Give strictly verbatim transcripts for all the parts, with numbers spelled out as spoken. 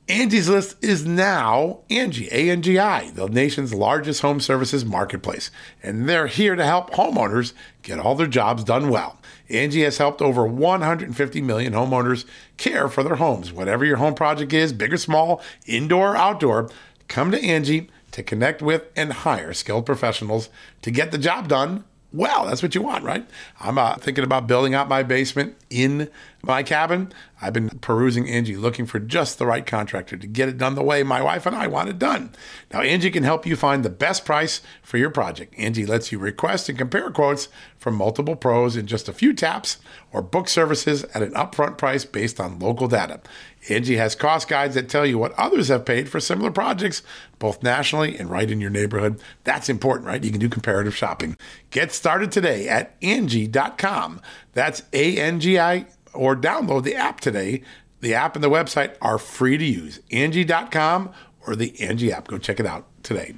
Angie's List is now Angie, A N G I, the nation's largest home services marketplace. And they're here to help homeowners get all their jobs done well. Angie has helped over one hundred fifty million homeowners care for their homes. Whatever your home project is, big or small, indoor or outdoor, come to Angie to connect with and hire skilled professionals to get the job done well. That's what you want, right? I'm uh, thinking about building out my basement in my cabin. I've been perusing Angie, looking for just the right contractor to get it done the way my wife and I want it done. Now, Angie can help you find the best price for your project. Angie lets you request and compare quotes from multiple pros in just a few taps or book services at an upfront price based on local data. Angie has cost guides that tell you what others have paid for similar projects, both nationally and right in your neighborhood. That's important, right? You can do comparative shopping. Get started today at Angie dot com. That's A N G I, or download the app today. The app and the website are free to use. Angie dot com or the Angie app. Go check it out today.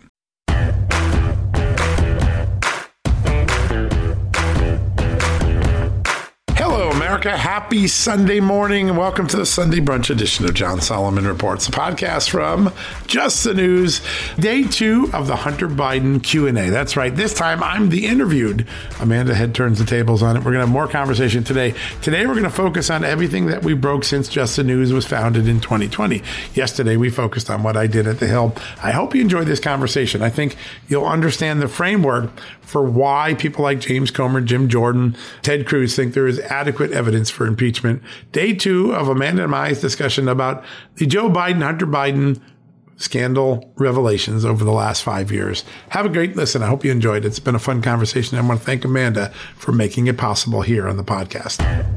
Hello, America. Happy Sunday morning. Welcome to the Sunday brunch edition of John Solomon Reports, a podcast from Just the News. Day two of the Hunter Biden Q and A. That's right. This time, I'm the interviewed. Amanda Head turns the tables on it. We're going to have more conversation today. Today, we're going to focus on everything that we broke since Just the News was founded in twenty twenty. Yesterday, we focused on what I did at the Hill. I hope you enjoyed this conversation. I think you'll understand the framework for why people like James Comer, Jim Jordan, Ted Cruz think there is adequate evidence for impeachment. Day two of Amanda and I's discussion about the Joe Biden, Hunter Biden scandal revelations over the last five years. Have a great listen. I hope you enjoyed it. It's been a fun conversation. I want to thank Amanda for making it possible here on the podcast.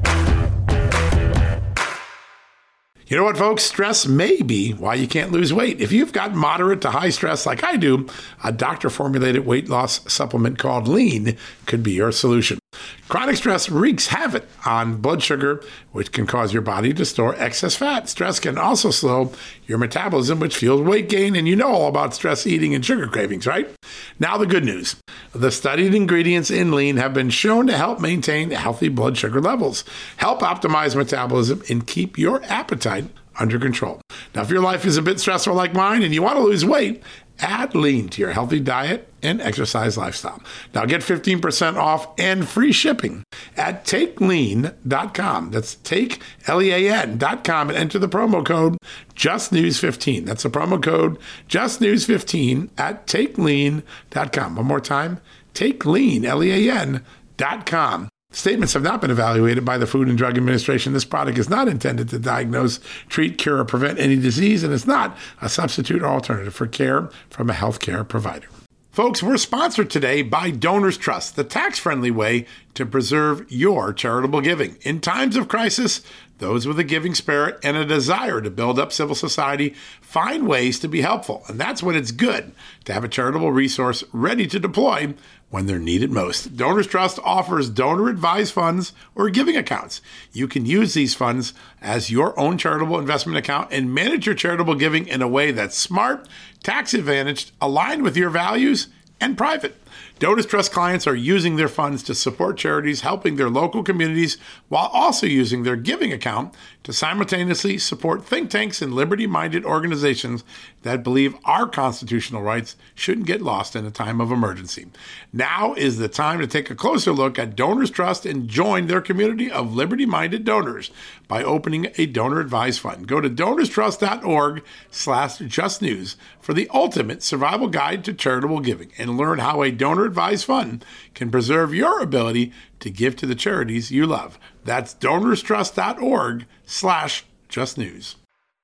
You know what, folks? Stress may be why you can't lose weight. If you've got moderate to high stress like I do, a doctor-formulated weight loss supplement called Lean could be your solution. Chronic stress wreaks havoc on blood sugar, which can cause your body to store excess fat. Stress can also slow your metabolism, which fuels weight gain. And you know all about stress eating and sugar cravings, right? Now, the good news. The studied ingredients in Lean have been shown to help maintain healthy blood sugar levels, help optimize metabolism, and keep your appetite under control. Now, if your life is a bit stressful like mine and you want to lose weight, add Lean to your healthy diet and exercise lifestyle. Now get fifteen percent off and free shipping at take lean dot com. That's take, L E A N dot com, and enter the promo code just news fifteen. That's the promo code just news fifteen at take lean dot com. One more time, take lean, L E A N dot com. Statements have not been evaluated by the Food and Drug Administration. This product is not intended to diagnose, treat, cure, or prevent any disease, and it's not a substitute or alternative for care from a healthcare provider. Folks, we're sponsored today by Donors Trust, the tax-friendly way to preserve your charitable giving. In times of crisis, those with a giving spirit and a desire to build up civil society find ways to be helpful. And that's when it's good to have a charitable resource ready to deploy when they're needed most. Donors Trust offers donor-advised funds or giving accounts. You can use these funds as your own charitable investment account and manage your charitable giving in a way that's smart, tax-advantaged, aligned with your values, and private. Donors Trust clients are using their funds to support charities helping their local communities while also using their giving account to simultaneously support think tanks and liberty-minded organizations that believe our constitutional rights shouldn't get lost in a time of emergency. Now is the time to take a closer look at Donors Trust and join their community of liberty-minded donors by opening a donor-advised fund. Go to donors trust dot org slash just news for the ultimate survival guide to charitable giving and learn how a donor-advised fund can preserve your ability to give to the charities you love. That's donors trust dot org slash just news.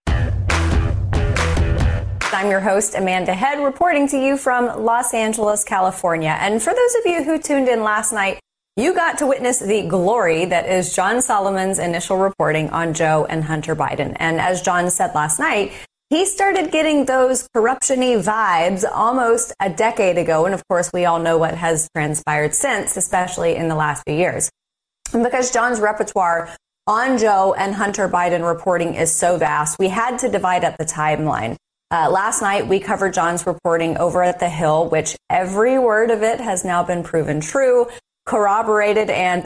I'm your host, Amanda Head, reporting to you from Los Angeles, California. And for those of you who tuned in last night, you got to witness the glory that is John Solomon's initial reporting on Joe and Hunter Biden. And as John said last night, he started getting those corruption-y vibes almost a decade ago. And of course, we all know what has transpired since, especially in the last few years. And because John's repertoire on Joe and Hunter Biden reporting is so vast, we had to divide up the timeline. Uh, last night, we covered John's reporting over at the Hill, which every word of it has now been proven true. corroborated and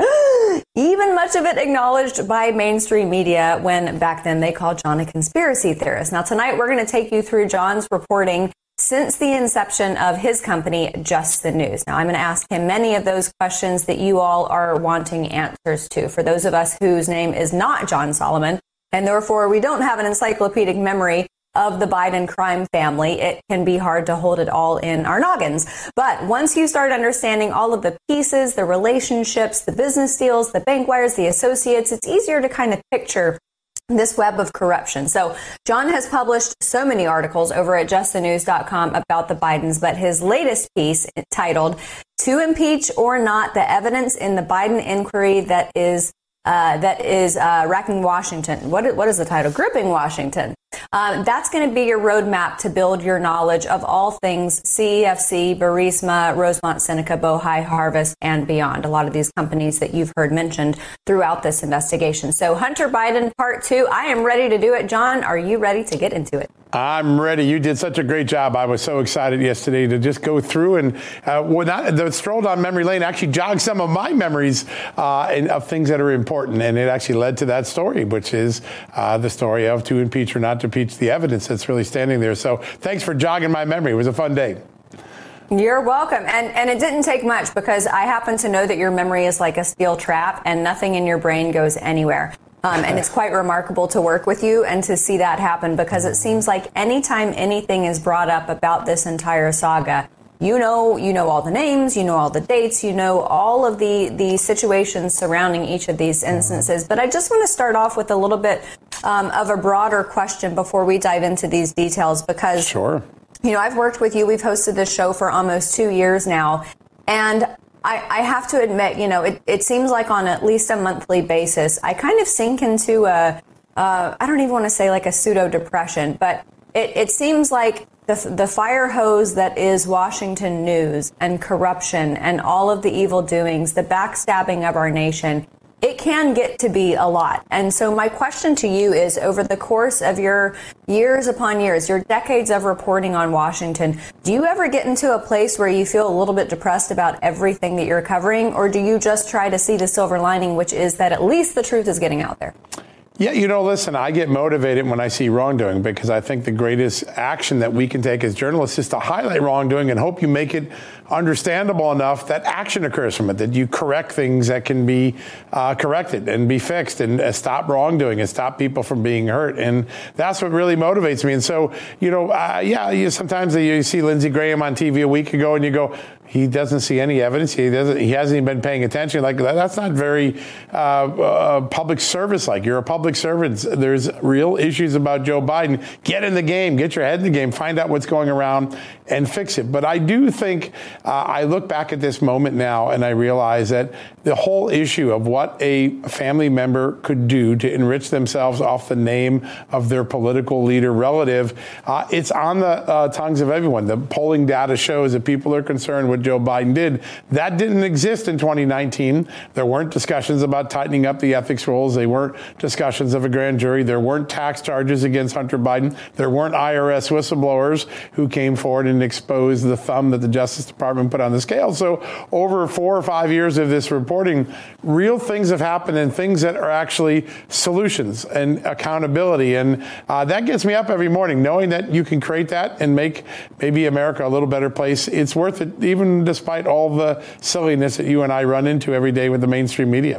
even much of it acknowledged by mainstream media when back then they called John a conspiracy theorist. Now, tonight we're going to take you through John's reporting since the inception of his company, Just the News. Now, I'm going to ask him many of those questions that you all are wanting answers to. For those of us whose name is not John Solomon, and therefore we don't have an encyclopedic memory of the Biden crime family, it can be hard to hold it all in our noggins. But once you start understanding all of the pieces, the relationships, the business deals, the bank wires, the associates, it's easier to kind of picture this web of corruption. So John has published so many articles over at just the news dot com about the Bidens, but his latest piece titled "To Impeach or Not: The Evidence in the Biden Inquiry That Is uh, That Is uh, Racking Washington." What, what is the title? Gripping Washington. Um, that's going to be your roadmap to build your knowledge of all things C E F C, Burisma, Rosemont Seneca, Bohai, Harvest, and beyond. A lot of these companies that you've heard mentioned throughout this investigation. So Hunter Biden, part two. I am ready to do it. John, are you ready to get into it? I'm ready. You did such a great job. I was so excited yesterday to just go through and uh, when I, the stroll down memory lane actually jogged some of my memories uh, and of things that are important. And it actually led to that story, which is uh, the story of to impeach or not to impeach, the evidence that's really standing there. So thanks for jogging my memory. It was a fun day. You're welcome. And and it didn't take much because I happen to know that your memory is like a steel trap and nothing in your brain goes anywhere. Um, and it's quite remarkable to work with you and to see that happen because it seems like anytime anything is brought up about this entire saga, you know, you know all the names, you know all the dates, you know all of the, the situations surrounding each of these instances. But I just want to start off with a little bit um, of a broader question before we dive into these details because, sure. you know, I've worked with you. We've hosted this show for almost two years now. And I, I have to admit, you know, it, it seems like on at least a monthly basis, I kind of sink into a, uh, I don't even want to say like a pseudo depression, but it, it seems like the, the fire hose that is Washington News and corruption and all of the evil doings, the backstabbing of our nation, it can get to be a lot. And so my question to you is, over the course of your years upon years, your decades of reporting on Washington, do you ever get into a place where you feel a little bit depressed about everything that you're covering? Or do you just try to see the silver lining, which is that at least the truth is getting out there? Yeah, you know, listen, I get motivated when I see wrongdoing because I think the greatest action that we can take as journalists is to highlight wrongdoing and hope you make it understandable enough that action occurs from it, that you correct things that can be uh, corrected and be fixed and uh, stop wrongdoing and stop people from being hurt. And that's what really motivates me. And so, you know, uh, yeah, you, sometimes you see Lindsey Graham on T V a week ago and you go, he doesn't see any evidence. He doesn't. He hasn't even been paying attention. Like that, that's not very uh, uh, public service. Like you're a public servant. There's real issues about Joe Biden. Get in the game. Get your head in the game. Find out what's going around and fix it. But I do think uh, I look back at this moment now and I realize that the whole issue of what a family member could do to enrich themselves off the name of their political leader relative, uh, it's on the uh, tongues of everyone. The polling data shows that people are concerned with Joe Biden did. That didn't exist in twenty nineteen. There weren't discussions about tightening up the ethics rules. There weren't discussions of a grand jury. There weren't tax charges against Hunter Biden. There weren't I R S whistleblowers who came forward and exposed the thumb that the Justice Department put on the scale. So over four or five years of this reporting, real things have happened and things that are actually solutions and accountability. And uh, that gets me up every morning, knowing that you can create that and make maybe America a little better place. It's worth it, even despite all the silliness that you and I run into every day with the mainstream media.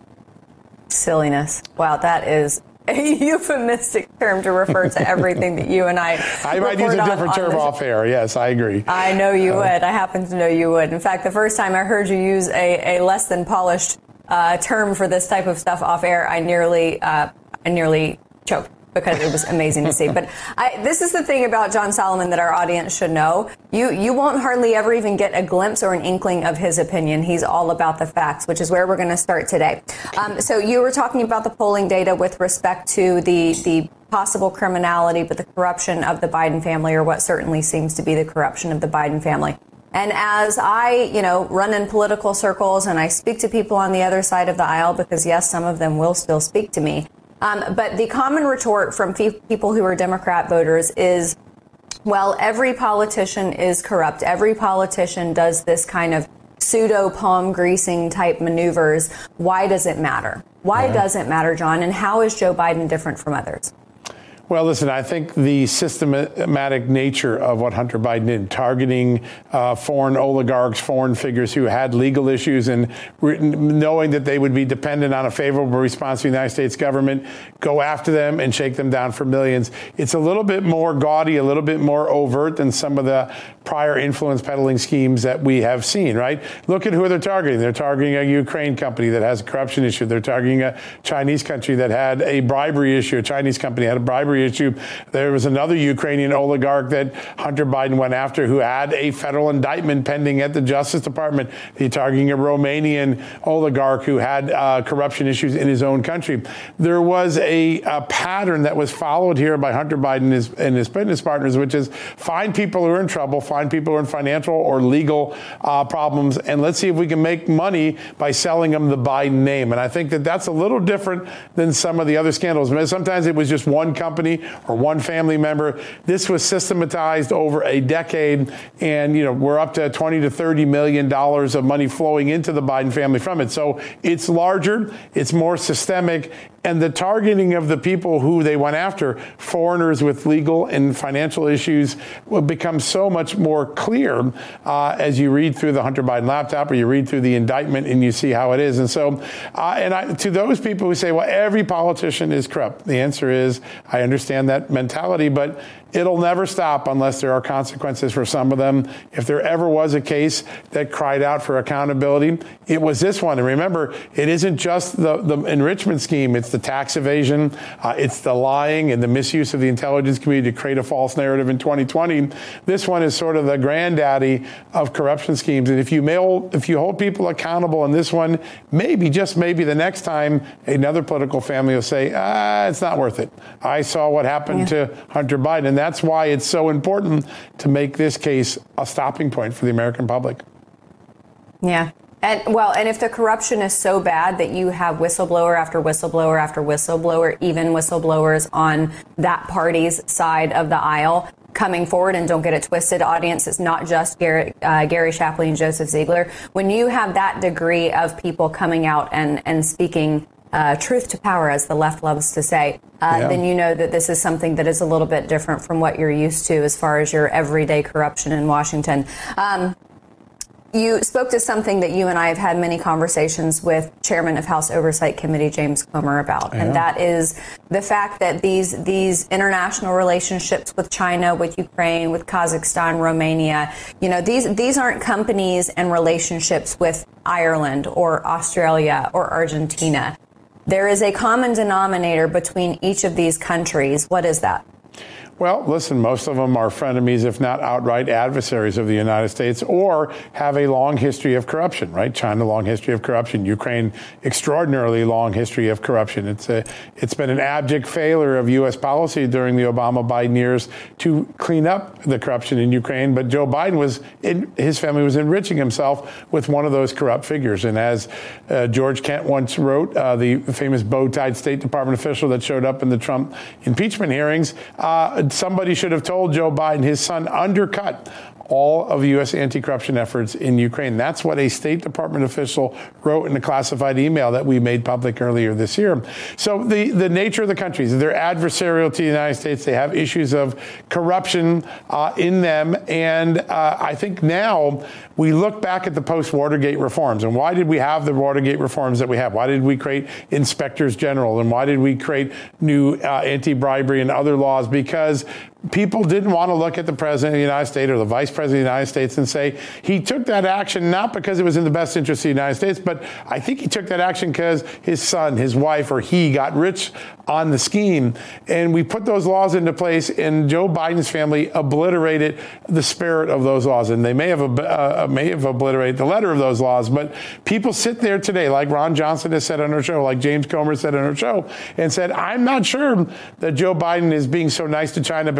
Silliness. Wow, that is a euphemistic term to refer to everything that you and I I might use a different term off air. Yes, I agree. I know you uh, would. I happen to know you would. In fact, the first time I heard you use a, a less than polished uh, term for this type of stuff off air, I nearly, uh, I nearly choked. Because it was amazing to see. But I, this is the thing about John Solomon that our audience should know. You you won't hardly ever even get a glimpse or an inkling of his opinion. He's all about the facts, which is where we're going to start today. Um, so you were talking about the polling data with respect to the, the possible criminality, but the corruption of the Biden family, or what certainly seems to be the corruption of the Biden family. And as I, you know, run in political circles and I speak to people on the other side of the aisle, because, yes, some of them will still speak to me. Um, but the common retort from fe- people who are Democrat voters is, well, every politician is corrupt. Every politician does this kind of pseudo palm greasing type maneuvers. Why does it matter? Why yeah. does it matter, John? And how is Joe Biden different from others? Well, listen, I think the systematic nature of what Hunter Biden did, targeting uh, foreign oligarchs, foreign figures who had legal issues, and re- knowing that they would be dependent on a favorable response to the United States government, go after them and shake them down for millions. It's a little bit more gaudy, a little bit more overt than some of the prior influence peddling schemes that we have seen, right? Look at who they're targeting. They're targeting a Ukraine company that has a corruption issue. They're targeting a Chinese country that had a bribery issue. A Chinese company had a bribery issue. There was another Ukrainian oligarch that Hunter Biden went after who had a federal indictment pending at the Justice Department. He's targeting a Romanian oligarch who had uh, corruption issues in his own country. There was a, a pattern that was followed here by Hunter Biden and his, and his business partners, which is find people who are in trouble, find people who are in financial or legal uh, problems, and let's see if we can make money by selling them the Biden name. And I think that that's a little different than some of the other scandals. Sometimes it was just one company or one family member. This was systematized over a decade, and you know we're up to twenty to thirty million dollars of money flowing into the Biden family from it. So it's larger, it's more systemic, and the targeting of the people who they went after, foreigners with legal and financial issues, will become so much more clear uh, as you read through the Hunter Biden laptop or you read through the indictment and you see how it is. And so, uh, and I, to those people who say, well, every politician is corrupt, the answer is, I understand that mentality, but it'll never stop unless there are consequences for some of them. If there ever was a case that cried out for accountability, it was this one. And remember, it isn't just the, the enrichment scheme. It's the tax evasion. Uh, it's the lying and the misuse of the intelligence community to create a false narrative in twenty twenty. This one is sort of the granddaddy of corruption schemes. And if you mail, if you hold people accountable in this one, maybe, just maybe the next time another political family will say, ah, it's not worth it. I saw what happened yeah. to Hunter Biden. And that's why it's so important to make this case a stopping point for the American public. Yeah. And well, and if the corruption is so bad that you have whistleblower after whistleblower after whistleblower, even whistleblowers on that party's side of the aisle coming forward, and don't get it twisted, audience, it's not just Gary, uh, Gary Shapley and Joseph Ziegler. When you have that degree of people coming out and, and speaking Uh, truth to power, as the left loves to say, uh, yeah. then you know that this is something that is a little bit different from what you're used to as far as your everyday corruption in Washington. Um, you spoke to something that you and I have had many conversations with Chairman of House Oversight Committee James Comer about, yeah. and that is the fact that these these international relationships with China, with Ukraine, with Kazakhstan, Romania, you know, these these aren't companies and relationships with Ireland or Australia or Argentina. There is a common denominator between each of these countries. What is that? Well, listen, most of them are frenemies, if not outright adversaries of the United States, or have a long history of corruption, right? China, long history of corruption. Ukraine, extraordinarily long history of corruption. It's a, it's been an abject failure of U S policy during the Obama-Biden years to clean up the corruption in Ukraine. But Joe Biden was, in, his family was enriching himself with one of those corrupt figures. And as uh, George Kent once wrote, uh, the famous bow-tied State Department official that showed up in the Trump impeachment hearings, uh, somebody should have told Joe Biden his son undercut all of U S anti-corruption efforts in Ukraine. That's what a State Department official wrote in a classified email that we made public earlier this year. So the, the nature of the countries, they're adversarial to the United States. They have issues of corruption uh, in them. And uh, I think now we look back at the post-Watergate reforms. And why did we have the Watergate reforms that we have? Why did we create inspectors general? And why did we create new uh, anti-bribery and other laws? Because people didn't want to look at the president of the United States or the vice president of the United States and say he took that action not because it was in the best interest of the United States, but I think he took that action because his son, his wife, or he got rich on the scheme. And we put those laws into place, and Joe Biden's family obliterated the spirit of those laws. And they may have uh, may have obliterated the letter of those laws, but people sit there today, like Ron Johnson has said on our show, like James Comer said on our show, and said, I'm not sure that Joe Biden is being so nice to China because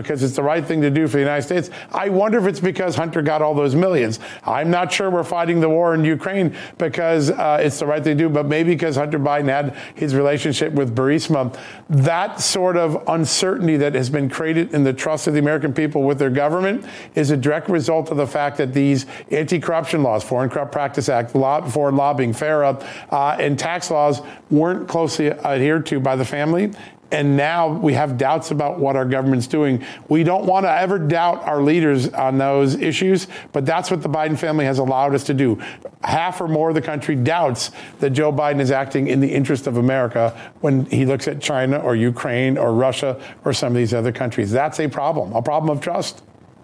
because it's the right thing to do for the United States. I wonder if it's because Hunter got all those millions. I'm not sure we're fighting the war in Ukraine because uh, it's the right thing to do, but maybe because Hunter Biden had his relationship with Burisma. That sort of uncertainty that has been created in the trust of the American people with their government is a direct result of the fact that these anti-corruption laws, Foreign Corrupt Practice Act, law, foreign lobbying, FARA, uh, and tax laws weren't closely adhered to by the family. And now we have doubts about what our government's doing. We don't want to ever doubt our leaders on those issues, but that's what the Biden family has allowed us to do. Half or more of the country doubts that Joe Biden is acting in the interest of America when he looks at China or Ukraine or Russia or some of these other countries. That's a problem, a problem of trust.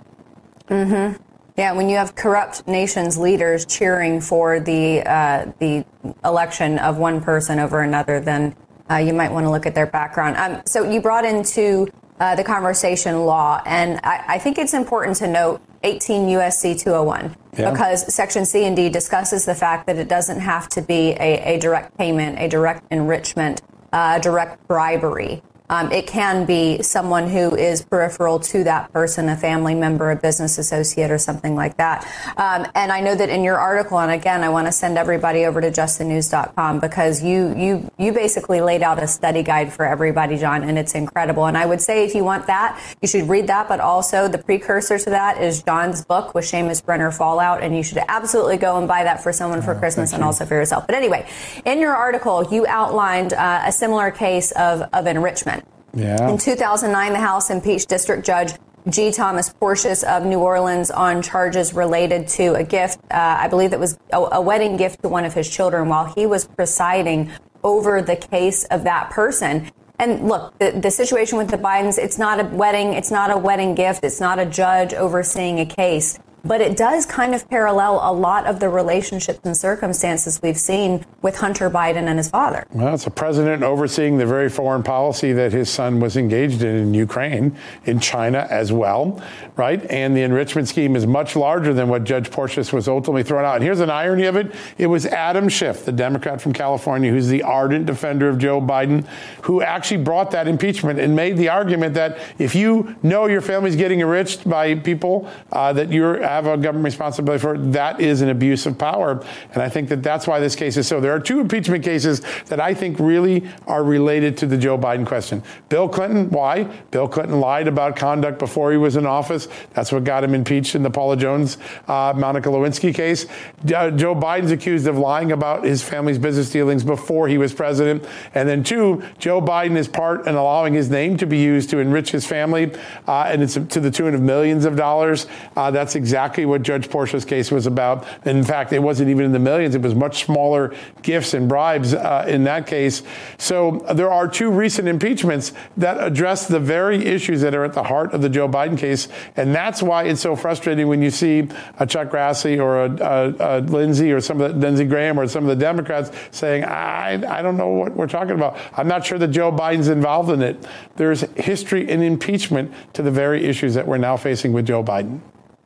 Mm-hmm. Yeah, when you have corrupt nations' leaders cheering for the uh, the election of one person over another, then Uh, you might want to look at their background. Um, so you brought into uh, the conversation law, and I, I think it's important to note eighteen U S C two oh one, yeah. because Section C and D discusses the fact that it doesn't have to be a, a direct payment, a direct enrichment, uh, direct bribery. Um, it can be someone who is peripheral to that person, a family member, a business associate, or something like that. Um, and I know that in your article, and again, I want to send everybody over to just the news dot com because you you you basically laid out a study guide for everybody, John, and it's incredible. And I would say if you want that, you should read that. But also the precursor to that is John's book with Seamus Brenner, Fallout, and you should absolutely go and buy that for someone for oh, Christmas and also for yourself. But anyway, in your article, you outlined uh, a similar case of, of enrichment. Yeah. In two thousand nine, the House impeached District Judge G. Thomas Porteous of New Orleans on charges related to a gift. Uh, I believe it was a, a wedding gift to one of his children while he was presiding over the case of that person. And look, the, the situation with the Bidens, it's not a wedding. It's not a wedding gift. It's not a judge overseeing a case. But it does kind of parallel a lot of the relationships and circumstances we've seen with Hunter Biden and his father. Well, it's a president overseeing the very foreign policy that his son was engaged in in Ukraine, in China as well, right? And the enrichment scheme is much larger than what Judge Porteous was ultimately thrown out. And here's an irony of it. It was Adam Schiff, the Democrat from California, who's the ardent defender of Joe Biden, who actually brought that impeachment and made the argument that if you know your family's getting enriched by people uh, that you're have a government responsibility for, that is an abuse of power. And I think that that's why this case is so. There are two impeachment cases that I think really are related to the Joe Biden question. Bill Clinton, why? Bill Clinton lied about conduct before he was in office. That's what got him impeached in the Paula Jones, uh, Monica Lewinsky case. Uh, Joe Biden's accused of lying about his family's business dealings before he was president. And then two, Joe Biden is part in allowing his name to be used to enrich his family, uh, and it's to the tune of millions of dollars. Uh, that's exactly Exactly what Judge Porteous' case was about. In fact, it wasn't even in the millions. It was much smaller gifts and bribes uh, in that case. So there are two recent impeachments that address the very issues that are at the heart of the Joe Biden case. And that's why it's so frustrating when you see a Chuck Grassley or a, a, a Lindsey or some of the Lindsey Graham or some of the Democrats saying, I, I don't know what we're talking about. I'm not sure that Joe Biden's involved in it. There's history in impeachment to the very issues that we're now facing with Joe Biden.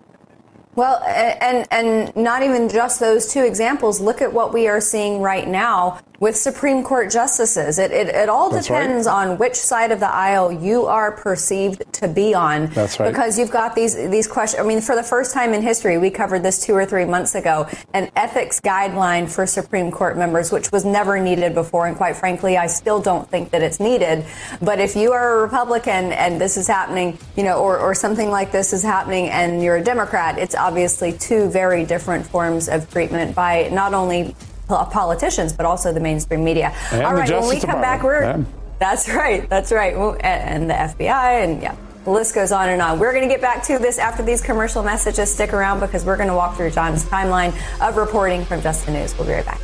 Well, and and not even just those two examples. Look at what we are seeing right now with Supreme Court justices. It it, it all That's depends right. on which side of the aisle you are perceived to be on. That's right. Because you've got these these questions. I mean, for the first time in history, we covered this two or three months ago, an ethics guideline for Supreme Court members, which was never needed before. And quite frankly, I still don't think that it's needed. But if you are a Republican and this is happening, you know, or, or something like this is happening and you're a Democrat, it's obviously two very different forms of treatment by not only politicians, but also the mainstream media. And all right, when we come back, we're yeah. that's right, that's right, and the F B I, and yeah, the list goes on and on. We're going to get back to this after these commercial messages. Stick around because we're going to walk through John's timeline of reporting from Just the News. We'll be right back.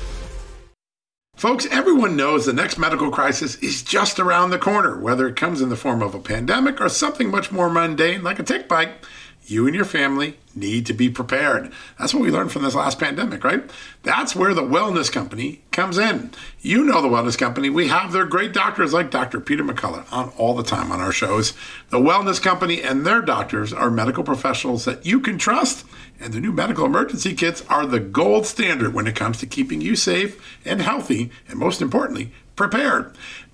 Folks, everyone knows the next medical crisis is just around the corner, whether it comes in the form of a pandemic or something much more mundane like a tick bite. You and your family need to be prepared. That's what we learned from this last pandemic, right? That's where the Wellness Company comes in. You know the Wellness Company. We have their great doctors like Doctor Peter McCullough on all the time on our shows. The Wellness Company and their doctors are medical professionals that you can trust, and the new medical emergency kits are the gold standard when it comes to keeping you safe and healthy, and most importantly, prepared.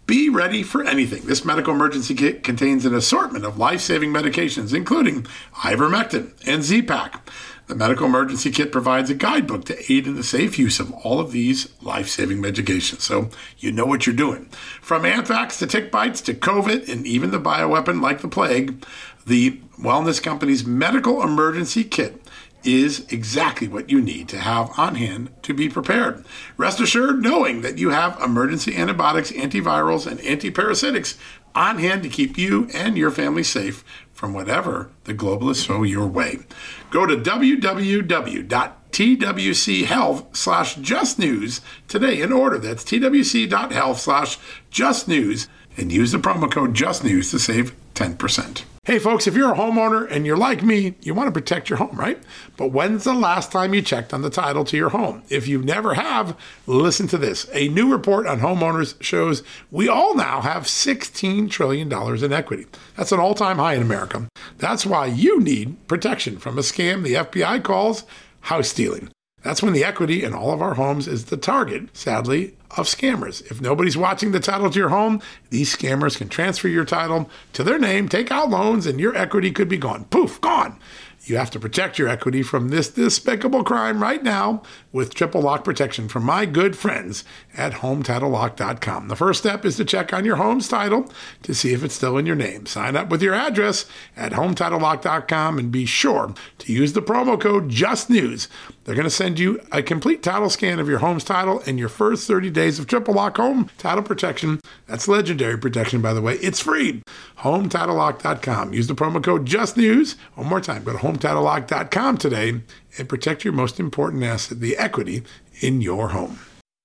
Be ready for anything. This medical emergency kit contains an assortment of life-saving medications, including ivermectin and Z-Pak. The medical emergency kit provides a guidebook to aid in the safe use of all of these life-saving medications, so you know what you're doing. From anthrax to tick bites to COVID and even the bioweapon like the plague, the Wellness Company's medical emergency kit is exactly what you need to have on hand to be prepared. Rest assured knowing that you have emergency antibiotics, antivirals, and antiparasitics on hand to keep you and your family safe from whatever the globalists throw your way. Go to w w w dot t w c health slash just news today and order. That's t w c dot health slash just news and use the promo code JUSTNEWS to save ten percent. Hey folks, if you're a homeowner and you're like me, you want to protect your home, right? But when's the last time you checked on the title to your home? If you never have, listen to this. A new report on homeowners shows we all now have sixteen trillion dollars in equity. That's an all-time high in America. That's why you need protection from a scam the F B I calls house stealing. That's when the equity in all of our homes is the target, sadly, of scammers. If nobody's watching the title to your home, these scammers can transfer your title to their name, take out loans, and your equity could be gone. Poof, gone. You have to protect your equity from this despicable crime right now with triple lock protection from my good friends at home title lock dot com. The first step is to check on your home's title to see if it's still in your name. Sign up with your address at home title lock dot com and be sure to use the promo code JUSTNEWS. They're going to send you a complete title scan of your home's title and your first thirty days of triple lock home title protection. That's legendary protection, by the way. It's free. home title lock dot com. Use the promo code JUSTNEWS. One more time, go to home title lock dot com today and protect your most important asset, the equity in your home.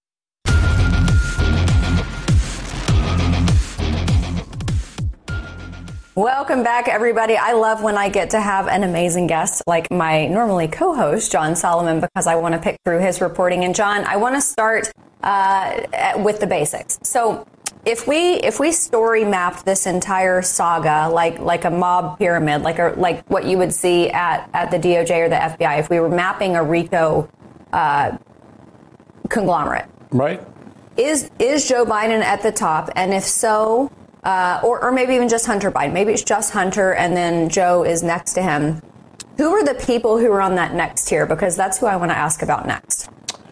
Welcome back, everybody. I love when I get to have an amazing guest like my normally co-host, John Solomon, because I want to pick through his reporting. And John, I want to start uh, with the basics. So if we if we story mapped this entire saga like like a mob pyramid, like a, like what you would see at, at the D O J or the F B I, if we were mapping a RICO uh, conglomerate, right? Is is Joe Biden at the top? And if so, Uh, or, or maybe even just Hunter Biden. Maybe it's just Hunter and then Joe is next to him. Who are the people who are on that next tier? Because that's who I want to ask about next.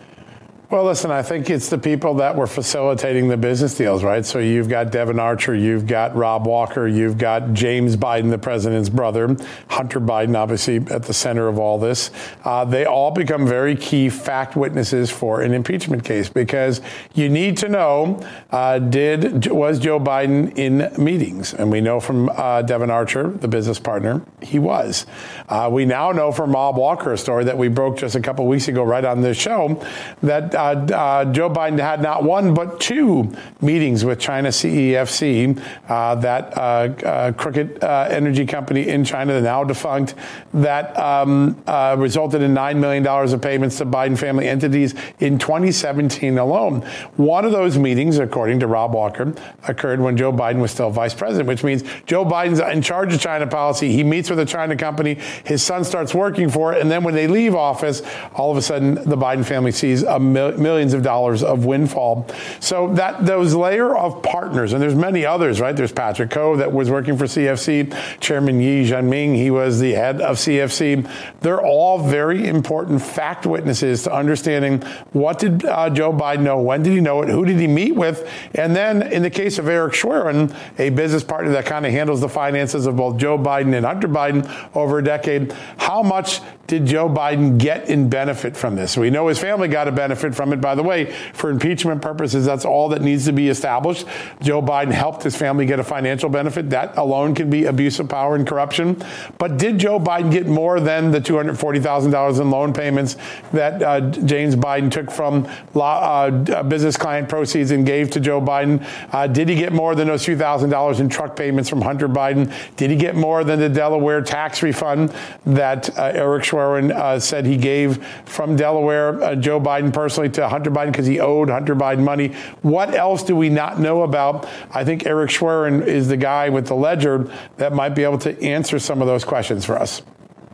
Well, listen, I think it's the people that were facilitating the business deals, right? So you've got Devon Archer, you've got Rob Walker, you've got James Biden, the president's brother, Hunter Biden, obviously at the center of all this. Uh, they all become very key fact witnesses for an impeachment case because you need to know, uh, did was Joe Biden in meetings? And we know from uh, Devon Archer, the business partner, he was. Uh, we now know from Rob Walker, a story that we broke just a couple weeks ago right on this show, that Uh, uh, Joe Biden had not one but two meetings with China C E F C, uh, that uh, uh, crooked uh, energy company in China, now defunct, that um, uh, resulted in nine million dollars of payments to Biden family entities in twenty seventeen alone. One of those meetings, according to Rob Walker, occurred when Joe Biden was still vice president, which means Joe Biden's in charge of China policy. He meets with a China company. His son starts working for it. And then when they leave office, all of a sudden, the Biden family sees a million millions of dollars of windfall. So that those layer of partners, and there's many others, right? There's Patrick Coe that was working for C F C, Chairman Yi Jianming, he was the head of C F C. They're all very important fact witnesses to understanding what did uh, Joe Biden know, when did he know it, who did he meet with, and then in the case of Eric Schwerin, a business partner that kind of handles the finances of both Joe Biden and Hunter Biden over a decade, how much did Joe Biden get in benefit from this? We know his family got a benefit from it. By the way, for impeachment purposes, that's all that needs to be established. Joe Biden helped his family get a financial benefit. That alone can be abuse of power and corruption. But did Joe Biden get more than the two hundred forty thousand dollars in loan payments that uh, James Biden took from law, uh, business client proceeds and gave to Joe Biden? Uh, did he get more than those few thousand dollars in truck payments from Hunter Biden? Did he get more than the Delaware tax refund that uh, Eric Schwerin uh, said he gave from Delaware, uh, Joe Biden personally, to Hunter Biden because he owed Hunter Biden money? What else do we not know about? I think Eric Schwerin is the guy with the ledger that might be able to answer some of those questions for us.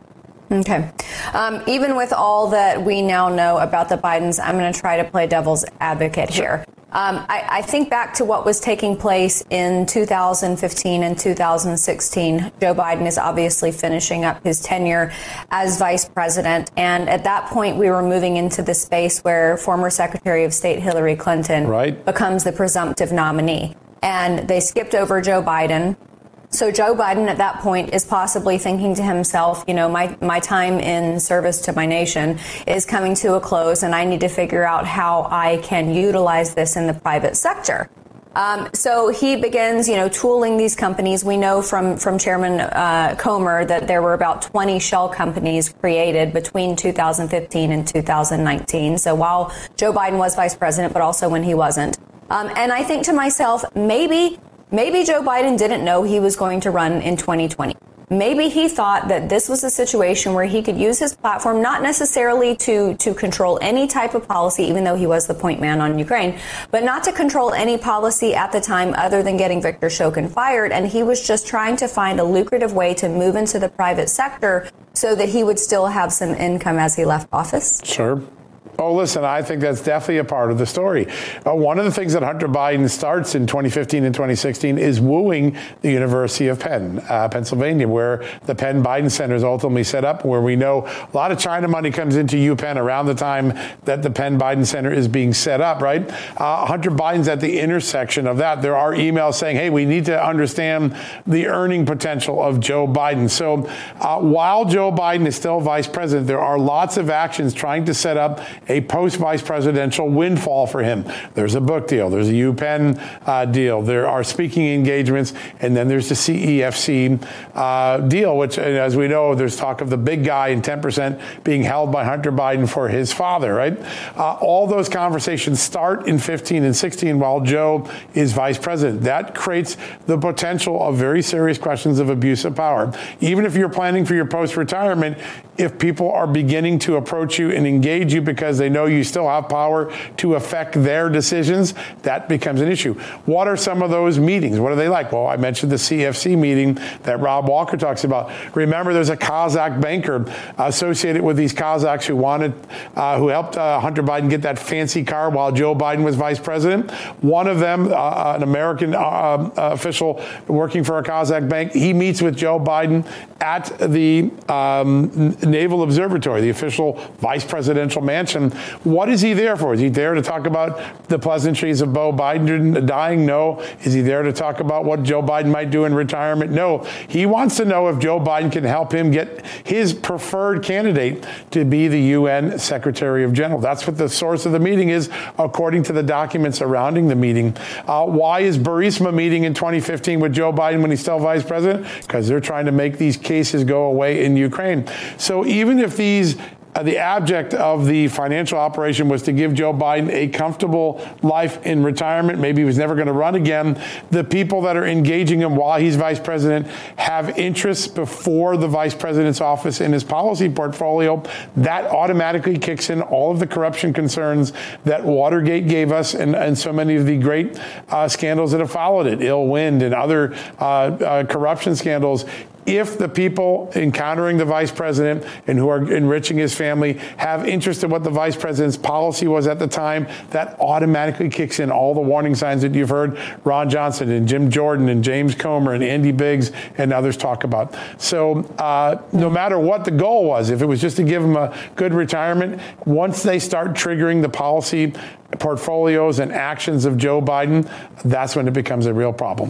Okay. Um, even with all that we now know about the Bidens, I'm going to try to play devil's advocate here. Um, I, I think back to what was taking place in two thousand fifteen and two thousand sixteen. Joe Biden is obviously finishing up his tenure as vice president. And at that point, we were moving into the space where former Secretary of State Hillary Clinton right. becomes the presumptive nominee. And they skipped over Joe Biden. So Joe Biden at that point is possibly thinking to himself, you know, my, my time in service to my nation is coming to a close, and I need to figure out how I can utilize this in the private sector. Um, so he begins, you know, tooling these companies. We know from, from Chairman uh, Comer that there were about twenty shell companies created between two thousand fifteen and two thousand nineteen. So while Joe Biden was vice president, but also when he wasn't. Um, and I think to myself, maybe Maybe Joe Biden didn't know he was going to run in twenty twenty. Maybe he thought that this was a situation where he could use his platform, not necessarily to, to control any type of policy, even though he was the point man on Ukraine, but not to control any policy at the time other than getting Viktor Shokin fired. And he was just trying to find a lucrative way to move into the private sector so that he would still have some income as he left office. Sure. Oh, listen, I think that's definitely a part of the story. Uh, one of the things that Hunter Biden starts in twenty fifteen and twenty sixteen is wooing the University of Penn, uh, Pennsylvania, where the Penn Biden Center is ultimately set up, where we know a lot of China money comes into UPenn around the time that the Penn Biden Center is being set up, right? Uh, Hunter Biden's at the intersection of that. There are emails saying, hey, we need to understand the earning potential of Joe Biden. So uh, while Joe Biden is still vice president, there are lots of actions trying to set up a post-vice presidential windfall for him. There's a book deal. There's a UPenn uh, deal. There are speaking engagements. And then there's the C E F C uh, deal, which, as we know, there's talk of the big guy and ten percent being held by Hunter Biden for his father, right? Uh, all those conversations start in fifteen and sixteen while Joe is vice president. That creates the potential of very serious questions of abuse of power. Even if you're planning for your post-retirement, if people are beginning to approach you and engage you because they know you still have power to affect their decisions, that becomes an issue. What are some of those meetings? What are they like? Well, I mentioned the C F C meeting that Rob Walker talks about. Remember, there's a Kazakh banker associated with these Kazakhs who wanted, uh, who helped uh, Hunter Biden get that fancy car while Joe Biden was vice president. One of them, uh, an American uh, uh, official working for a Kazakh bank, he meets with Joe Biden at the um, Naval Observatory, the official vice presidential mansion. What is he there for? Is he there to talk about the pleasantries of Beau Biden dying? No. Is he there to talk about what Joe Biden might do in retirement? No. He wants to know if Joe Biden can help him get his preferred candidate to be the U N Secretary of General. That's what the source of the meeting is, according to the documents surrounding the meeting. Uh, why is Burisma meeting in twenty fifteen with Joe Biden when he's still vice president? Because they're trying to make these cases go away in Ukraine. So even if these Uh, the object of the financial operation was to give Joe Biden a comfortable life in retirement, maybe he was never going to run again, the people that are engaging him while he's vice president have interests before the vice president's office in his policy portfolio. That automatically kicks in all of the corruption concerns that Watergate gave us and, and so many of the great uh, scandals that have followed it, Ill Wind and other uh, uh, corruption scandals. If the people encountering the vice president and who are enriching his family have interest in what the vice president's policy was at the time, that automatically kicks in all the warning signs that you've heard Ron Johnson and Jim Jordan and James Comer and Andy Biggs and others talk about. So uh, no matter what the goal was, if it was just to give him a good retirement, once they start triggering the policy portfolios and actions of Joe Biden, that's when it becomes a real problem.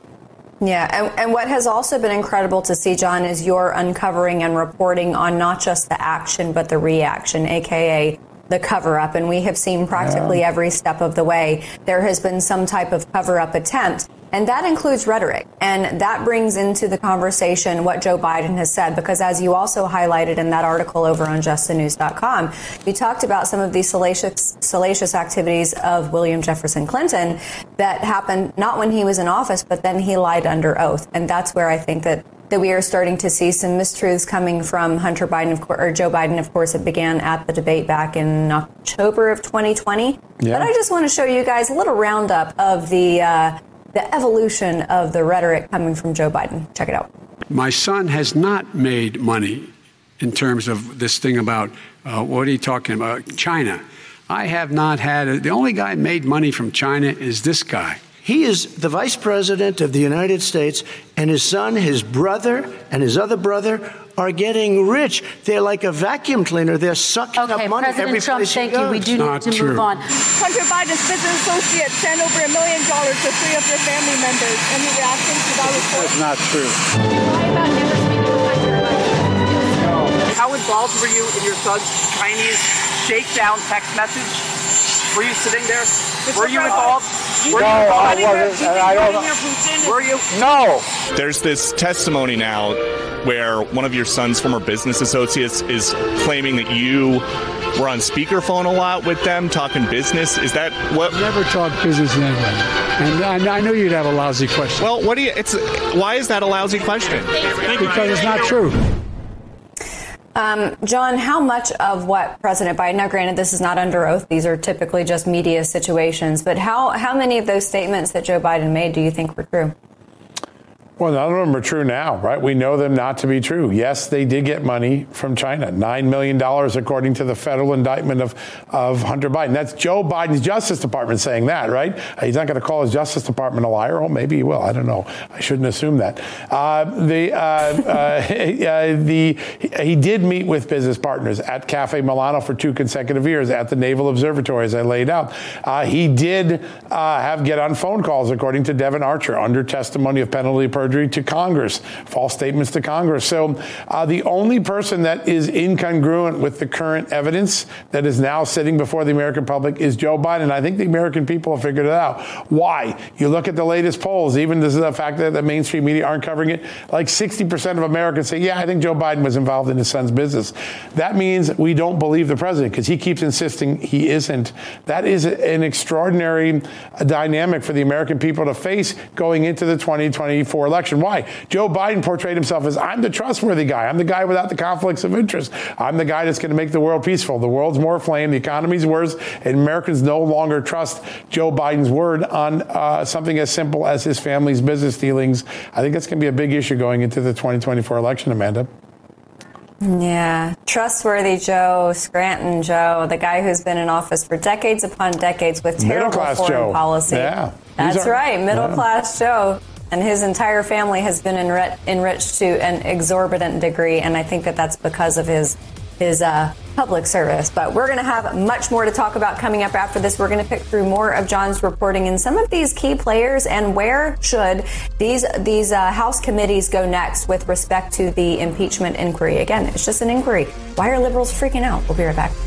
Yeah, and, and what has also been incredible to see, John, is your uncovering and reporting on not just the action, but the reaction, a k a the cover-up. And we have seen practically yeah. every step of the way there has been some type of cover-up attempt. And that includes rhetoric. And that brings into the conversation what Joe Biden has said, because as you also highlighted in that article over on just the news dot com, you talked about some of these salacious, salacious activities of William Jefferson Clinton that happened not when he was in office, but then he lied under oath. And that's where I think that that we are starting to see some mistruths coming from Hunter Biden, of course, or Joe Biden. Of course, it began at the debate back in October of twenty twenty. Yeah. But I just want to show you guys a little roundup of the uh, the evolution of the rhetoric coming from Joe Biden. Check it out. My son has not made money in terms of this thing about, uh, what are you talking about, China. I have not had it. The only guy made money from China is this guy. He is the vice president of the United States, and his son, his brother, and his other brother are getting rich. They're like a vacuum cleaner. They're sucking okay, up money President every Trump, place he thank goes. you. We do need to true. move on. Hunter Biden's business associates sent over a million dollars to three of their family members. Any reaction to that report? That's not true. Lie about never speaking with Hunter Biden. How involved were you in your son's Chinese shakedown text message? Were you sitting there? Were you involved? Were No, you involved? I wasn't, and I don't. Were you? No. There's this testimony now where one of your son's former business associates is claiming that you were on speakerphone a lot with them talking business. Is that what? Never talk business in anyway. And I, I know you'd have a lousy question. Well, what do you? It's why is that a lousy question? Because it's not true. Um, John, how much of what President Biden, now granted this is not under oath, these are typically just media situations, but how, how many of those statements that Joe Biden made do you think were true? Well, none of them are true now, right? We know them not to be true. Yes, they did get money from China, nine million dollars, according to the federal indictment of, of Hunter Biden. That's Joe Biden's Justice Department saying that, right? He's not going to call his Justice Department a liar. Oh, maybe he will. I don't know. I shouldn't assume that. Uh, the, uh, uh, the he did meet with business partners at Cafe Milano for two consecutive years at the Naval Observatory, as I laid out. Uh, he did uh, have get on phone calls, according to Devon Archer, under testimony of penalty of perjury to Congress, false statements to Congress. So uh, the only person that is incongruent with the current evidence that is now sitting before the American public is Joe Biden. I think the American people have figured it out. Why? You look at the latest polls, even this is the fact that the mainstream media aren't covering it, like sixty percent of Americans say, yeah, I think Joe Biden was involved in his son's business. That means we don't believe the president because he keeps insisting he isn't. That is an extraordinary dynamic for the American people to face going into the twenty twenty-four election. Why? Joe Biden portrayed himself as, I'm the trustworthy guy. I'm the guy without the conflicts of interest. I'm the guy that's going to make the world peaceful. The world's more aflame. The economy's worse. And Americans no longer trust Joe Biden's word on uh, something as simple as his family's business dealings. I think that's going to be a big issue going into the twenty twenty-four election, Amanda. Yeah. Trustworthy Joe, Scranton Joe, the guy who's been in office for decades upon decades with terrible foreign Joe. policy. Yeah. That's our, right. Middle yeah. class Joe. And his entire family has been enri- enriched to an exorbitant degree. And I think that that's because of his his uh, public service. But we're going to have much more to talk about coming up after this. We're going to pick through more of John's reporting and some of these key players and where should these these uh, House committees go next with respect to the impeachment inquiry. Again, it's just an inquiry. Why are liberals freaking out? We'll be right back.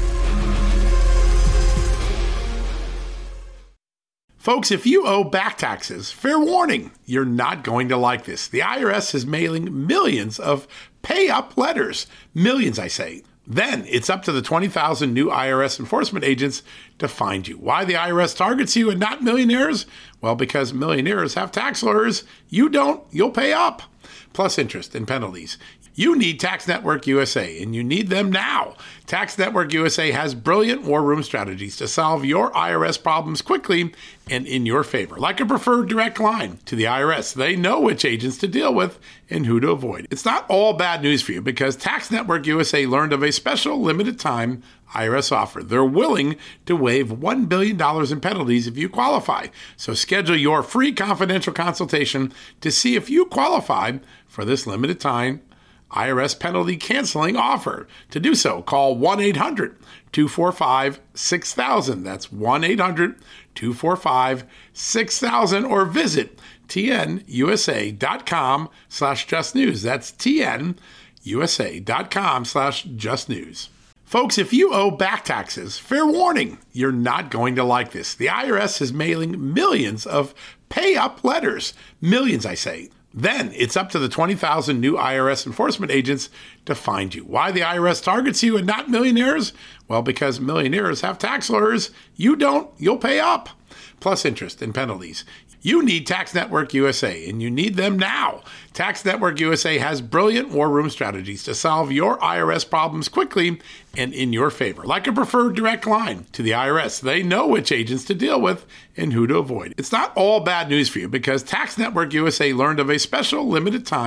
Folks, if you owe back taxes, fair warning, you're not going to like this. The I R S is mailing millions of pay-up letters. Millions, I say. Then it's up to the twenty thousand new I R S enforcement agents to find you. Why the I R S targets you and not millionaires? Well, because millionaires have tax lawyers. You don't, you'll pay up. Plus interest and penalties. You need Tax Network U S A, and you need them now. Tax Network U S A has brilliant war room strategies to solve your I R S problems quickly and in your favor, like a preferred direct line to the I R S. They know which agents to deal with and who to avoid. It's not all bad news for you because Tax Network U S A learned of a special limited time I R S offer. They're willing to waive one billion dollars in penalties if you qualify. So schedule your free confidential consultation to see if you qualify for this limited time I R S penalty canceling offer. To do so, call one eight hundred two four five six thousand. That's one eight hundred two four five six thousand or visit tnusa.com slash just news. That's tnusa.com slash just news. Folks, if you owe back taxes, fair warning, you're not going to like this. The I R S is mailing millions of pay-up letters. Millions, I say. Then it's up to the twenty thousand new I R S enforcement agents to find you. Why the I R S targets you and not millionaires? Well, because millionaires have tax lawyers. You don't, you'll pay up. Plus interest and penalties. You need Tax Network U S A, and you need them now. Tax Network U S A has brilliant war room strategies to solve your I R S problems quickly and in your favor, like a preferred direct line to the I R S. They know which agents to deal with and who to avoid. It's not all bad news for you because Tax Network U S A learned of a special limited time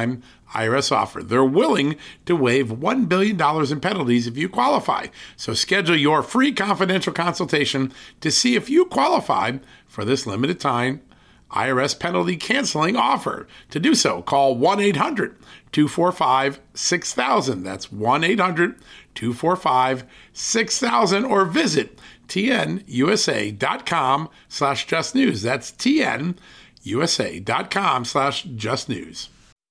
I R S offer. They're willing to waive one billion dollars in penalties if you qualify. So schedule your free confidential consultation to see if you qualify for this limited time I R S penalty canceling offer. To do so, call one eight hundred two four five six thousand. That's one eight hundred two four five six thousand or visit tnusa.com slash just news. That's tnusa.com slash just news.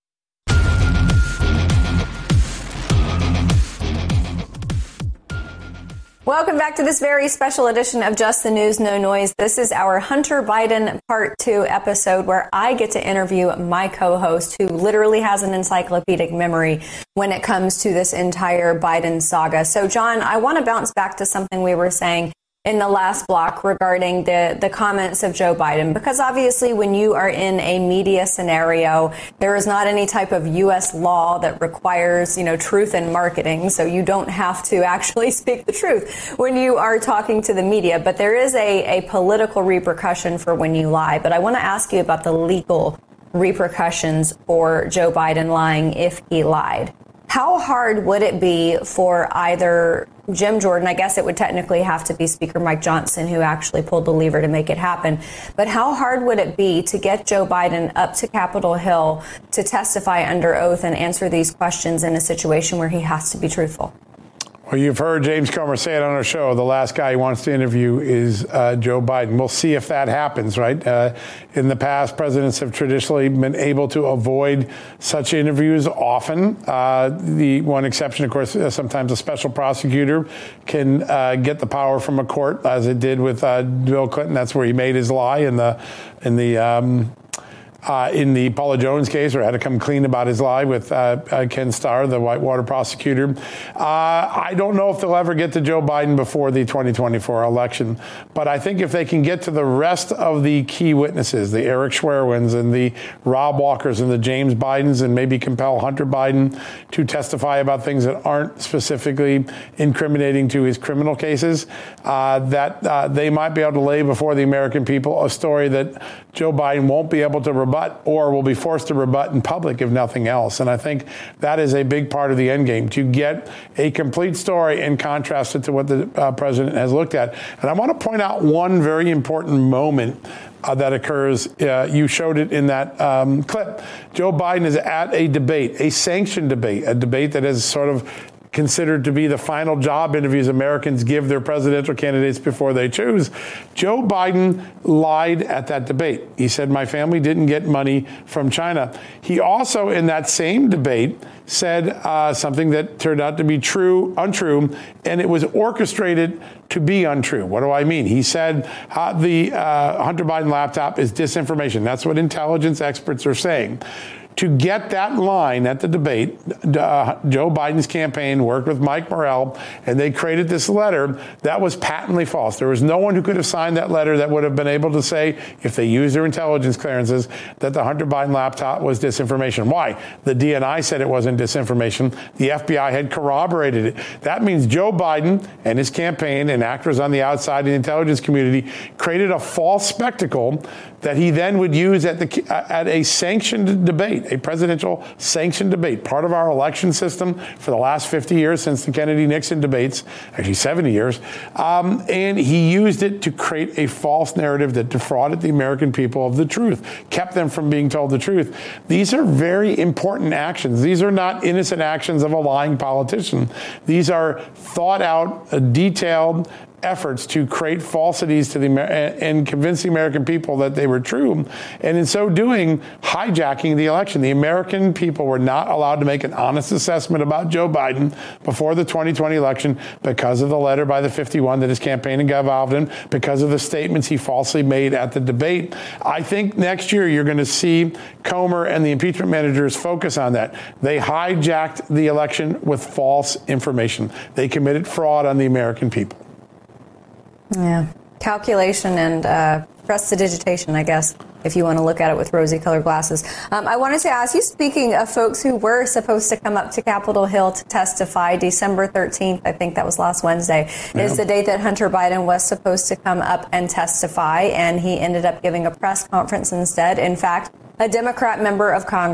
Welcome back to this very special edition of Just the News, No Noise. This is our Hunter Biden Part two episode where I get to interview my co-host who literally has an encyclopedic memory when it comes to this entire Biden saga. So, John, I want to bounce back to something we were saying in the last block regarding the, the comments of Joe Biden, because obviously when you are in a media scenario, there is not any type of U S law that requires, you know, truth in marketing. So you don't have to actually speak the truth when you are talking to the media. But there is a, a political repercussion for when you lie. But I want to ask you about the legal repercussions for Joe Biden lying if he lied. How hard would it be for either Jim Jordan, I guess it would technically have to be Speaker Mike Johnson who actually pulled the lever to make it happen, but how hard would it be to get Joe Biden up to Capitol Hill to testify under oath and answer these questions in a situation where he has to be truthful? Well, you've heard James Comer say it on our show. The last guy he wants to interview is uh, Joe Biden. We'll see if that happens, right? Uh, in the past, presidents have traditionally been able to avoid such interviews often. Uh, the one exception, of course, uh, sometimes a special prosecutor can uh, get the power from a court, as it did with uh, Bill Clinton. That's where he made his lie in the in the. Um, Uh, in the Paula Jones case, where had to come clean about his lie with uh, uh, Ken Starr, the Whitewater prosecutor. Uh, I don't know if they'll ever get to Joe Biden before the twenty twenty-four election, but I think if they can get to the rest of the key witnesses, the Eric Schwerwins and the Rob Walkers and the James Bidens, and maybe compel Hunter Biden to testify about things that aren't specifically incriminating to his criminal cases, uh, that uh, they might be able to lay before the American people a story that Joe Biden won't be able to rebut or will be forced to rebut in public, if nothing else. And I think that is a big part of the end game, to get a complete story and contrast it to what the uh, president has looked at. And I want to point out one very important moment Uh, that occurs. Uh, you showed it in that um, clip. Joe Biden is at a debate, a sanctioned debate, a debate that is sort of considered to be the final job interviews Americans give their presidential candidates before they choose. Joe Biden lied at that debate. He said, my family didn't get money from China. He also, in that same debate, said uh, something that turned out to be true, untrue, and it was orchestrated to be untrue. What do I mean? He said uh, the uh, Hunter Biden laptop is disinformation. That's what intelligence experts are saying. To get that line at the debate, uh, Joe Biden's campaign worked with Mike Morrell, and they created this letter that was patently false. There was no one who could have signed that letter that would have been able to say, if they used their intelligence clearances, that the Hunter Biden laptop was disinformation. Why? The D N I said it wasn't disinformation. The F B I had corroborated it. That means Joe Biden and his campaign and actors on the outside in the intelligence community created a false spectacle that he then would use at the at a sanctioned debate, a presidential sanctioned debate, part of our election system for the last fifty years since the Kennedy-Nixon debates, actually seventy years. Um, and he used it to create a false narrative that defrauded the American people of the truth, kept them from being told the truth. These are very important actions. These are not innocent actions of a lying politician. These are thought out, uh, detailed efforts to create falsities to the and convince the American people that they were true, and in so doing, hijacking the election. The American people were not allowed to make an honest assessment about Joe Biden before the twenty twenty election because of the letter by the fifty-one that his campaign got involved in, because of the statements he falsely made at the debate. I think next year you're going to see Comer and the impeachment managers focus on that. They hijacked the election with false information. They committed fraud on the American people. Yeah, calculation and uh, prestidigitation, I guess, if you want to look at it with rosy-colored glasses. Um, I wanted to ask you, speaking of folks who were supposed to come up to Capitol Hill to testify, December thirteenth, I think that was last Wednesday, yeah. is the date that Hunter Biden was supposed to come up and testify, and he ended up giving a press conference instead. In fact, a Democrat member of Congress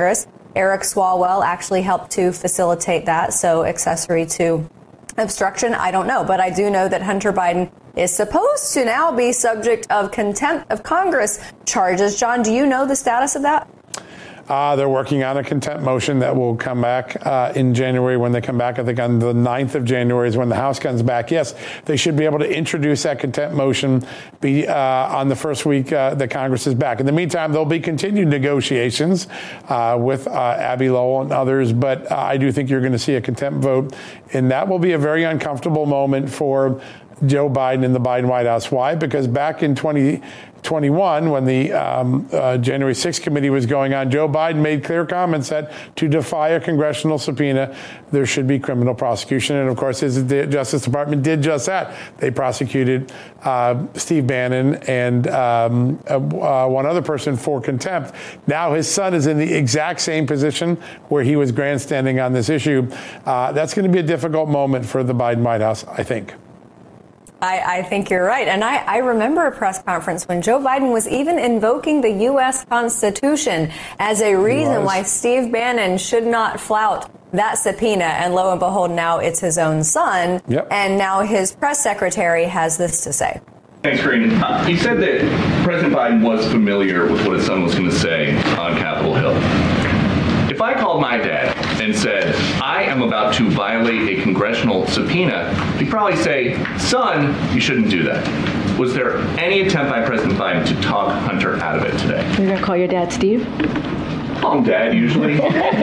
Eric Swalwell actually helped to facilitate that. So accessory to obstruction, I don't know. But I do know that Hunter Biden is supposed to now be subject of contempt of Congress charges. John, do you know the status of that? Uh, they're working on a contempt motion that will come back uh, in January when they come back. I think on the ninth of January is when the House comes back. Yes, they should be able to introduce that contempt motion be uh, on the first week uh, that Congress is back. In the meantime, there'll be continued negotiations uh, with uh, Abbe Lowell and others. But uh, I do think you're going to see a contempt vote. And that will be a very uncomfortable moment for Joe Biden and the Biden White House. Why? Because back in twenty twenty-one, when the um, uh, January sixth committee was going on, Joe Biden made clear comments that to defy a congressional subpoena, there should be criminal prosecution. And of course, his the Justice Department did just that. They prosecuted uh, Steve Bannon and um, uh, uh, one other person for contempt. Now his son is in the exact same position where he was grandstanding on this issue. Uh, that's going to be a difficult moment for the Biden White House, I think. I, I think you're right. And I, I remember a press conference when Joe Biden was even invoking the U S Constitution as a reason why Steve Bannon should not flout that subpoena. And lo and behold, now it's his own son. Yep. And now his press secretary has this to say. Thanks, Karine. Uh, he said that President Biden was familiar with what his son was going to say on Capitol Hill. If I called my dad and said, I am about to violate a congressional subpoena, he'd probably say, son, you shouldn't do that. Was there any attempt by President Biden to talk Hunter out of it today? You're going to call your dad Steve? Call him Dad, usually.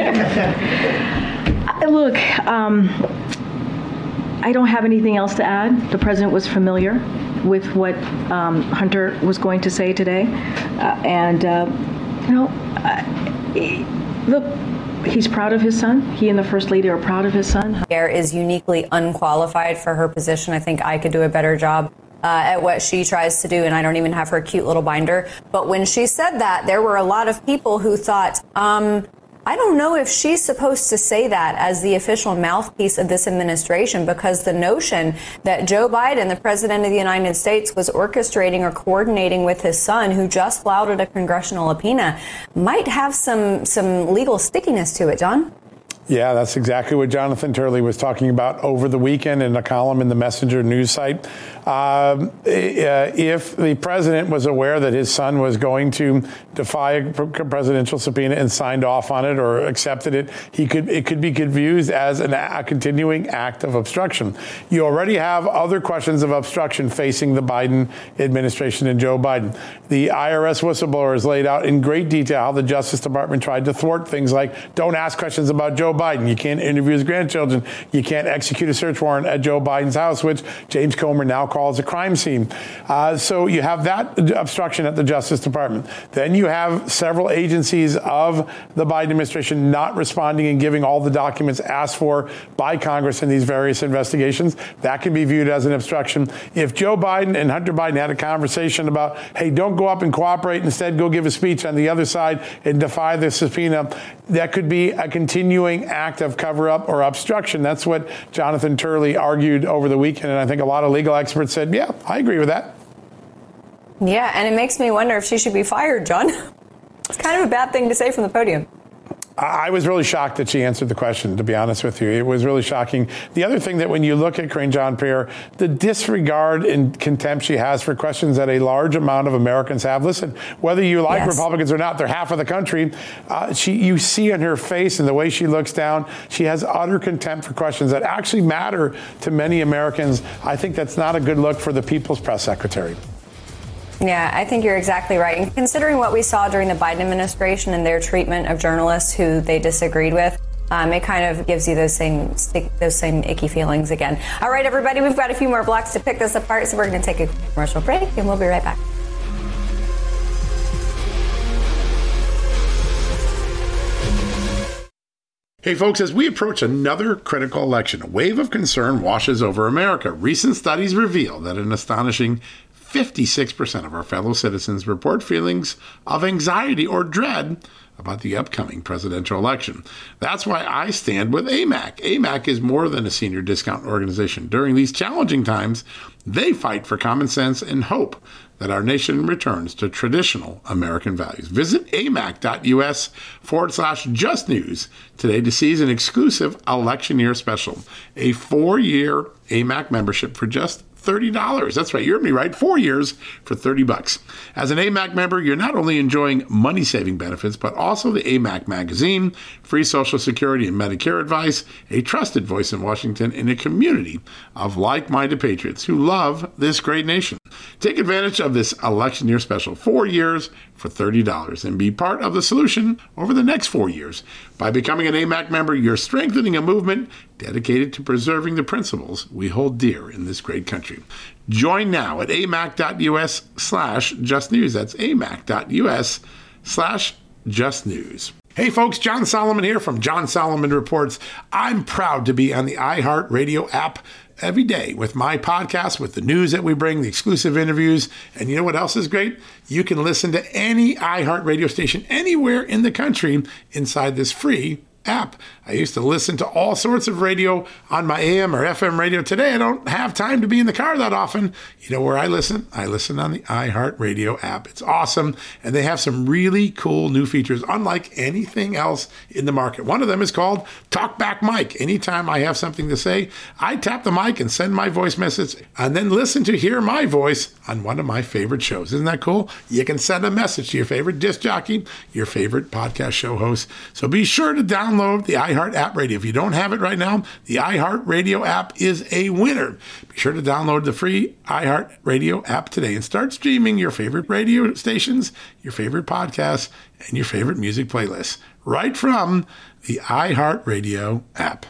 Look, um, I don't have anything else to add. The president was familiar with what um, Hunter was going to say today. Uh, and, uh, you know, uh, look, he's proud of his son. He and the First Lady are proud of his son. Air is uniquely unqualified for her position. I think I could do a better job uh, at what she tries to do, and I don't even have her cute little binder. But when she said that, there were a lot of people who thought, um, I don't know if she's supposed to say that as the official mouthpiece of this administration, because the notion that Joe Biden, the president of the United States, was orchestrating or coordinating with his son, who just flouted a congressional subpoena, might have some some legal stickiness to it, John. Yeah, that's exactly what Jonathan Turley was talking about over the weekend in a column in the Messenger news site. Um, if the president was aware that his son was going to defy a presidential subpoena and signed off on it or accepted it, he could it could be confused as an, a continuing act of obstruction. You already have other questions of obstruction facing the Biden administration and Joe Biden. The I R S whistleblowers laid out in great detail how the Justice Department tried to thwart things like don't ask questions about Joe Biden. You can't interview his grandchildren. You can't execute a search warrant at Joe Biden's house, which James Comer now calls a crime scene. Uh, so you have that obstruction at the Justice Department. Then you have several agencies of the Biden administration not responding and giving all the documents asked for by Congress in these various investigations. That can be viewed as an obstruction. If Joe Biden and Hunter Biden had a conversation about, hey, don't go up and cooperate, instead go give a speech on the other side and defy the subpoena, that could be a continuing act of cover-up or obstruction. That's what Jonathan Turley argued over the weekend, and I think a lot of legal experts said, yeah, I agree with that. Yeah, and it makes me wonder if she should be fired, John. It's kind of a bad thing to say from the podium. I was really shocked that she answered the question, to be honest with you. It was really shocking. The other thing that when you look at Karine Jean-Pierre, the disregard and contempt she has for questions that a large amount of Americans have. Listen, whether you like yes. Republicans or not, they're half of the country. Uh, she, you see in her face and the way she looks down, she has utter contempt for questions that actually matter to many Americans. I think that's not a good look for the People's Press Secretary. Yeah, I think you're exactly right. And considering what we saw during the Biden administration and their treatment of journalists who they disagreed with, um, it kind of gives you those same those same icky feelings again. All right, everybody, we've got a few more blocks to pick this apart, so we're going to take a commercial break, and we'll be right back. Hey, folks, as we approach another critical election, a wave of concern washes over America. Recent studies reveal that an astonishing fifty-six percent of our fellow citizens report feelings of anxiety or dread about the upcoming presidential election. That's why I stand with A M A C. A M A C is more than a senior discount organization. During these challenging times, they fight for common sense and hope that our nation returns to traditional American values. Visit amac.us forward slash just news today to seize an exclusive election year special, a four-year A M A C membership for just thirty dollars. That's right, you heard me right, four years for thirty bucks. As an A M A C member, you're not only enjoying money-saving benefits, but also the A M A C magazine, free Social Security and Medicare advice, a trusted voice in Washington, and a community of like-minded patriots who love this great nation. Take advantage of this election year special, four years for thirty dollars, and be part of the solution over the next four years. By becoming an A M A C member, you're strengthening a movement dedicated to preserving the principles we hold dear in this great country. Join now at amac.us slash just news. That's amac.us slash just news. Hey folks, John Solomon here from John Solomon Reports. I'm proud to be on the iHeartRadio app every day with my podcast, with the news that we bring, the exclusive interviews. And you know what else is great? You can listen to any iHeartRadio station anywhere in the country inside this free app. I used to listen to all sorts of radio on my A M or F M radio. Today, I don't have time to be in the car that often. You know where I listen? I listen on the iHeartRadio app. It's awesome, and they have some really cool new features, unlike anything else in the market. One of them is called Talkback Mic. Anytime I have something to say, I tap the mic and send my voice message, and then listen to hear my voice on one of my favorite shows. Isn't that cool? You can send a message to your favorite disc jockey, your favorite podcast show host. So be sure to download the iHeart app radio. If you don't have it right now, the iHeartRadio app is a winner. Be sure to download the free iHeartRadio app today and start streaming your favorite radio stations, your favorite podcasts, and your favorite music playlists right from the iHeartRadio app.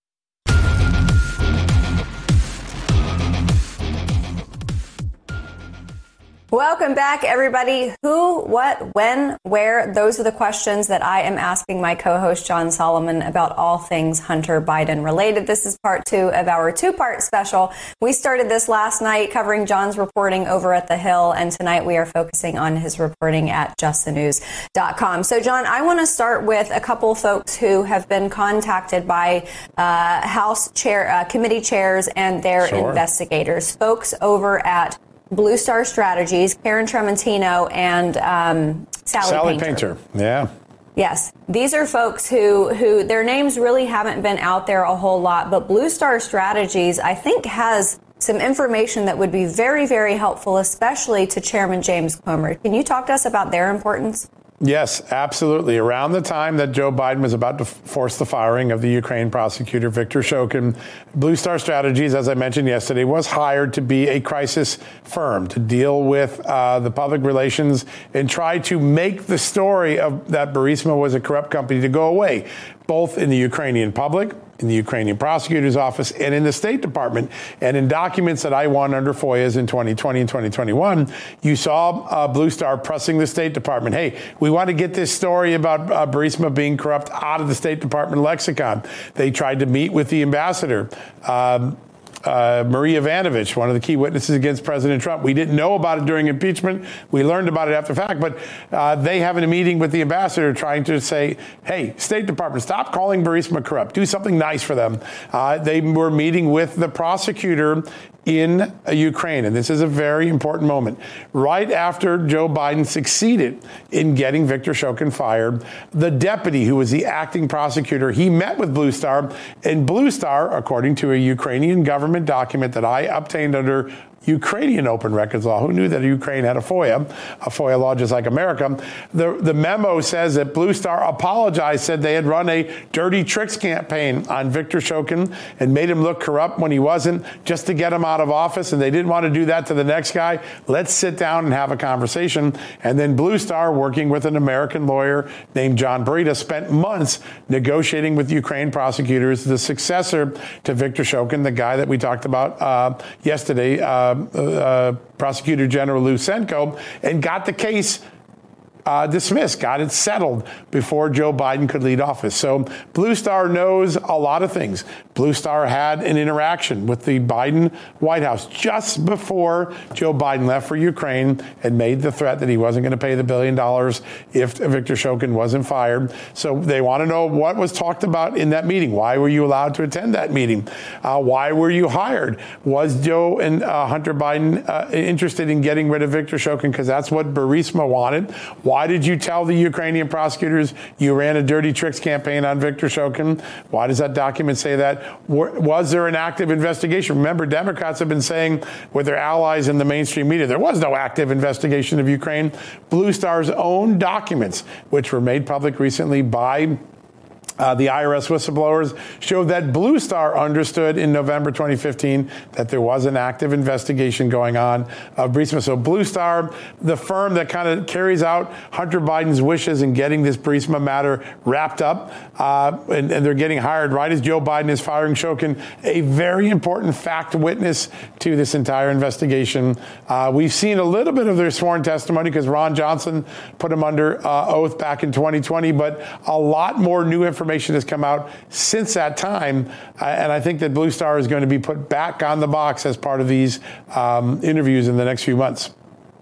Welcome back, everybody. Who, what, when, where? Those are the questions that I am asking my co-host John Solomon about all things Hunter Biden related. This is part two of our two-part special. We started this last night covering John's reporting over at The Hill, and tonight we are focusing on his reporting at just the news dot com. So, John, I want to start with a couple folks who have been contacted by uh, House chair, uh, committee chairs and their sure. investigators, folks over at Blue Star Strategies, Karen Trementino, and um, Sally, Sally Painter. Painter. Yeah. Yes. These are folks who, who their names really haven't been out there a whole lot, but Blue Star Strategies, I think, has some information that would be very, very helpful, especially to Chairman James Comer. Can you talk to us about their importance? Yes, absolutely. Around the time that Joe Biden was about to force the firing of the Ukraine prosecutor, Viktor Shokin, Blue Star Strategies, as I mentioned yesterday, was hired to be a crisis firm to deal with uh, the public relations and try to make the story of that Burisma was a corrupt company to go away, both in the Ukrainian public, in the Ukrainian prosecutor's office, and in the State Department. And in documents that I won under FOIAs in twenty twenty and twenty twenty-one, you saw uh, Blue Star pressing the State Department, hey, we want to get this story about uh, Burisma being corrupt out of the State Department lexicon. They tried to meet with the ambassador. Um, Uh, Marie Yovanovitch, one of the key witnesses against President Trump. We didn't know about it during impeachment. We learned about it after the fact, but uh, they having a meeting with the ambassador trying to say, hey, State Department, stop calling Burisma corrupt. Do something nice for them. Uh, they were meeting with the prosecutor in uh, Ukraine, and this is a very important moment. Right after Joe Biden succeeded in getting Viktor Shokin fired, the deputy who was the acting prosecutor, he met with Blue Star, and Blue Star, according to a Ukrainian government document that I obtained under Ukrainian open records law. Who knew that Ukraine had a FOIA, a FOIA law just like America? The, the memo says that Blue Star apologized, said they had run a dirty tricks campaign on Viktor Shokin and made him look corrupt when he wasn't, just to get him out of office, and they didn't want to do that to the next guy. Let's sit down and have a conversation. And then Blue Star, working with an American lawyer named John Brita, spent months negotiating with Ukraine prosecutors, the successor to Viktor Shokin, the guy that we talked about uh, yesterday, uh, Uh, Prosecutor General Lutsenko, and got the case uh, dismissed, got it settled before Joe Biden could lead office. So Blue Star knows a lot of things. Blue Star had an interaction with the Biden White House just before Joe Biden left for Ukraine and made the threat that he wasn't going to pay the billion dollars if Viktor Shokin wasn't fired. So they want to know what was talked about in that meeting. Why were you allowed to attend that meeting? Uh, why were you hired? Was Joe and uh, Hunter Biden uh, interested in getting rid of Viktor Shokin because that's what Burisma wanted? Why did you tell the Ukrainian prosecutors you ran a dirty tricks campaign on Viktor Shokin? Why does that document say that? Was there an active investigation? Remember, Democrats have been saying with their allies in the mainstream media, there was no active investigation of Ukraine. Blue Star's own documents, which were made public recently by Uh, the I R S whistleblowers, showed that Blue Star understood in November twenty fifteen that there was an active investigation going on of Burisma. So Blue Star, the firm that kind of carries out Hunter Biden's wishes in getting this Burisma matter wrapped up, uh, and, and they're getting hired right as Joe Biden is firing Shokin, a very important fact witness to this entire investigation. Uh, we've seen a little bit of their sworn testimony because Ron Johnson put him under uh, oath back in twenty twenty, but a lot more new information has come out since that time, uh, and I think that Blue Star is going to be put back on the box as part of these um, interviews in the next few months.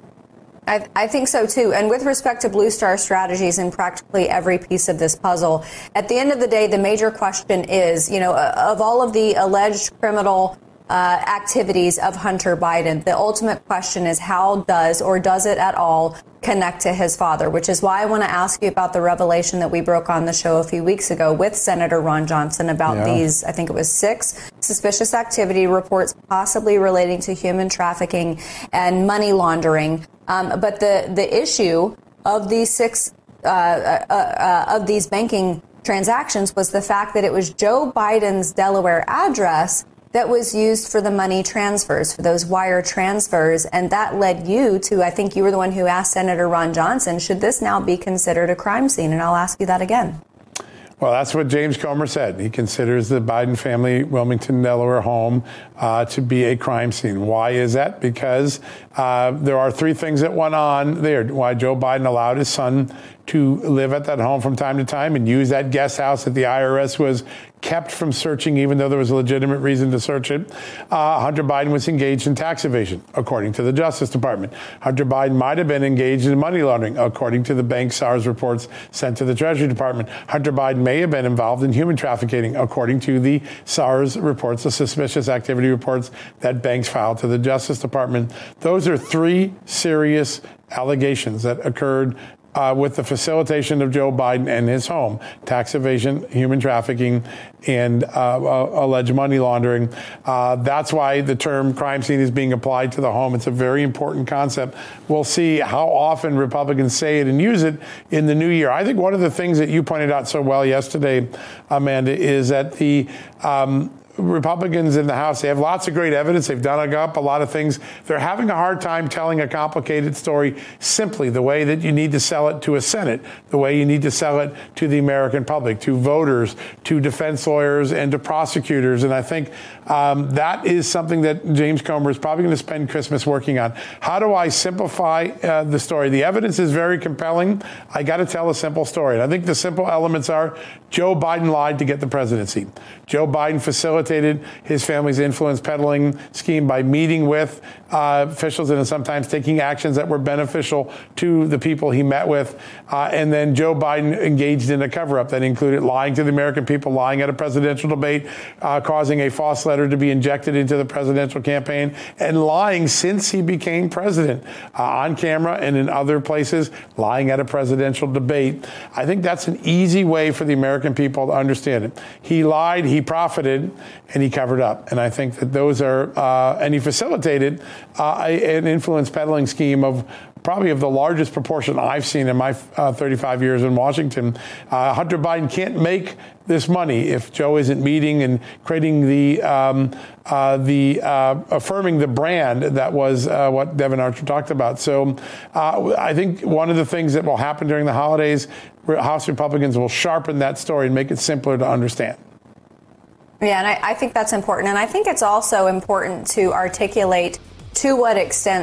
I, I think so, too. And with respect to Blue Star strategies in practically every piece of this puzzle, at the end of the day, the major question is, you know, of all of the alleged criminal Uh, activities of Hunter Biden, the ultimate question is how does or does it at all connect to his father, which is why I want to ask you about the revelation that we broke on the show a few weeks ago with Senator Ron Johnson about yeah. these, I think it was six suspicious activity reports possibly relating to human trafficking and money laundering. Um, but the, the issue of these six uh, uh, uh, of these banking transactions was the fact that it was Joe Biden's Delaware address that was used for the money transfers, for those wire transfers. And that led you to, I think you were the one who asked Senator Ron Johnson, should this now be considered a crime scene? And I'll ask you that again. Well, that's what James Comer said. He considers the Biden family Wilmington, Delaware home uh, to be a crime scene. Why is that? Because uh, there are three things that went on there. Why Joe Biden allowed his son to live at that home from time to time and use that guest house that the I R S was kept from searching, even though there was a legitimate reason to search it. Uh, Hunter Biden was engaged in tax evasion, according to the Justice Department. Hunter Biden might have been engaged in money laundering, according to the bank SARS reports sent to the Treasury Department. Hunter Biden may have been involved in human trafficking, according to the SARS reports, the suspicious activity reports that banks filed to the Justice Department. Those are three serious allegations that occurred Uh, with the facilitation of Joe Biden and his home, tax evasion, human trafficking, and uh, uh, alleged money laundering. Uh, that's why the term crime scene is being applied to the home. It's a very important concept. We'll see how often Republicans say it and use it in the new year. I think one of the things that you pointed out so well yesterday, Amanda, is that the um, Republicans in the House, they have lots of great evidence. They've done up a lot of things. They're having a hard time telling a complicated story simply the way that you need to sell it to a Senate, the way you need to sell it to the American public, to voters, to defense lawyers, and to prosecutors. And I think um, that is something that James Comer is probably going to spend Christmas working on. How do I simplify uh, the story? The evidence is very compelling. I got to tell a simple story. And I think the simple elements are Joe Biden lied to get the presidency. Joe Biden facilitated his family's influence peddling scheme by meeting with uh, officials and sometimes taking actions that were beneficial to the people he met with. Uh, and then Joe Biden engaged in a cover-up that included lying to the American people, lying at a presidential debate, uh, causing a false letter to be injected into the presidential campaign, and lying since he became president uh, on camera and in other places, lying at a presidential debate. I think that's an easy way for the American people to understand it. He lied, he profited, and he covered up. And I think that those are, uh, and he facilitated uh, an influence peddling scheme of probably of the largest proportion I've seen in my uh, thirty-five years in Washington. Uh, Hunter Biden can't make this money if Joe isn't meeting and creating the, um, uh, the uh, affirming the brand that was uh, what Devon Archer talked about. So uh, I think one of the things that will happen during the holidays, House Republicans will sharpen that story and make it simpler to understand. Yeah, and I, I think that's important. And I think it's also important to articulate to what extent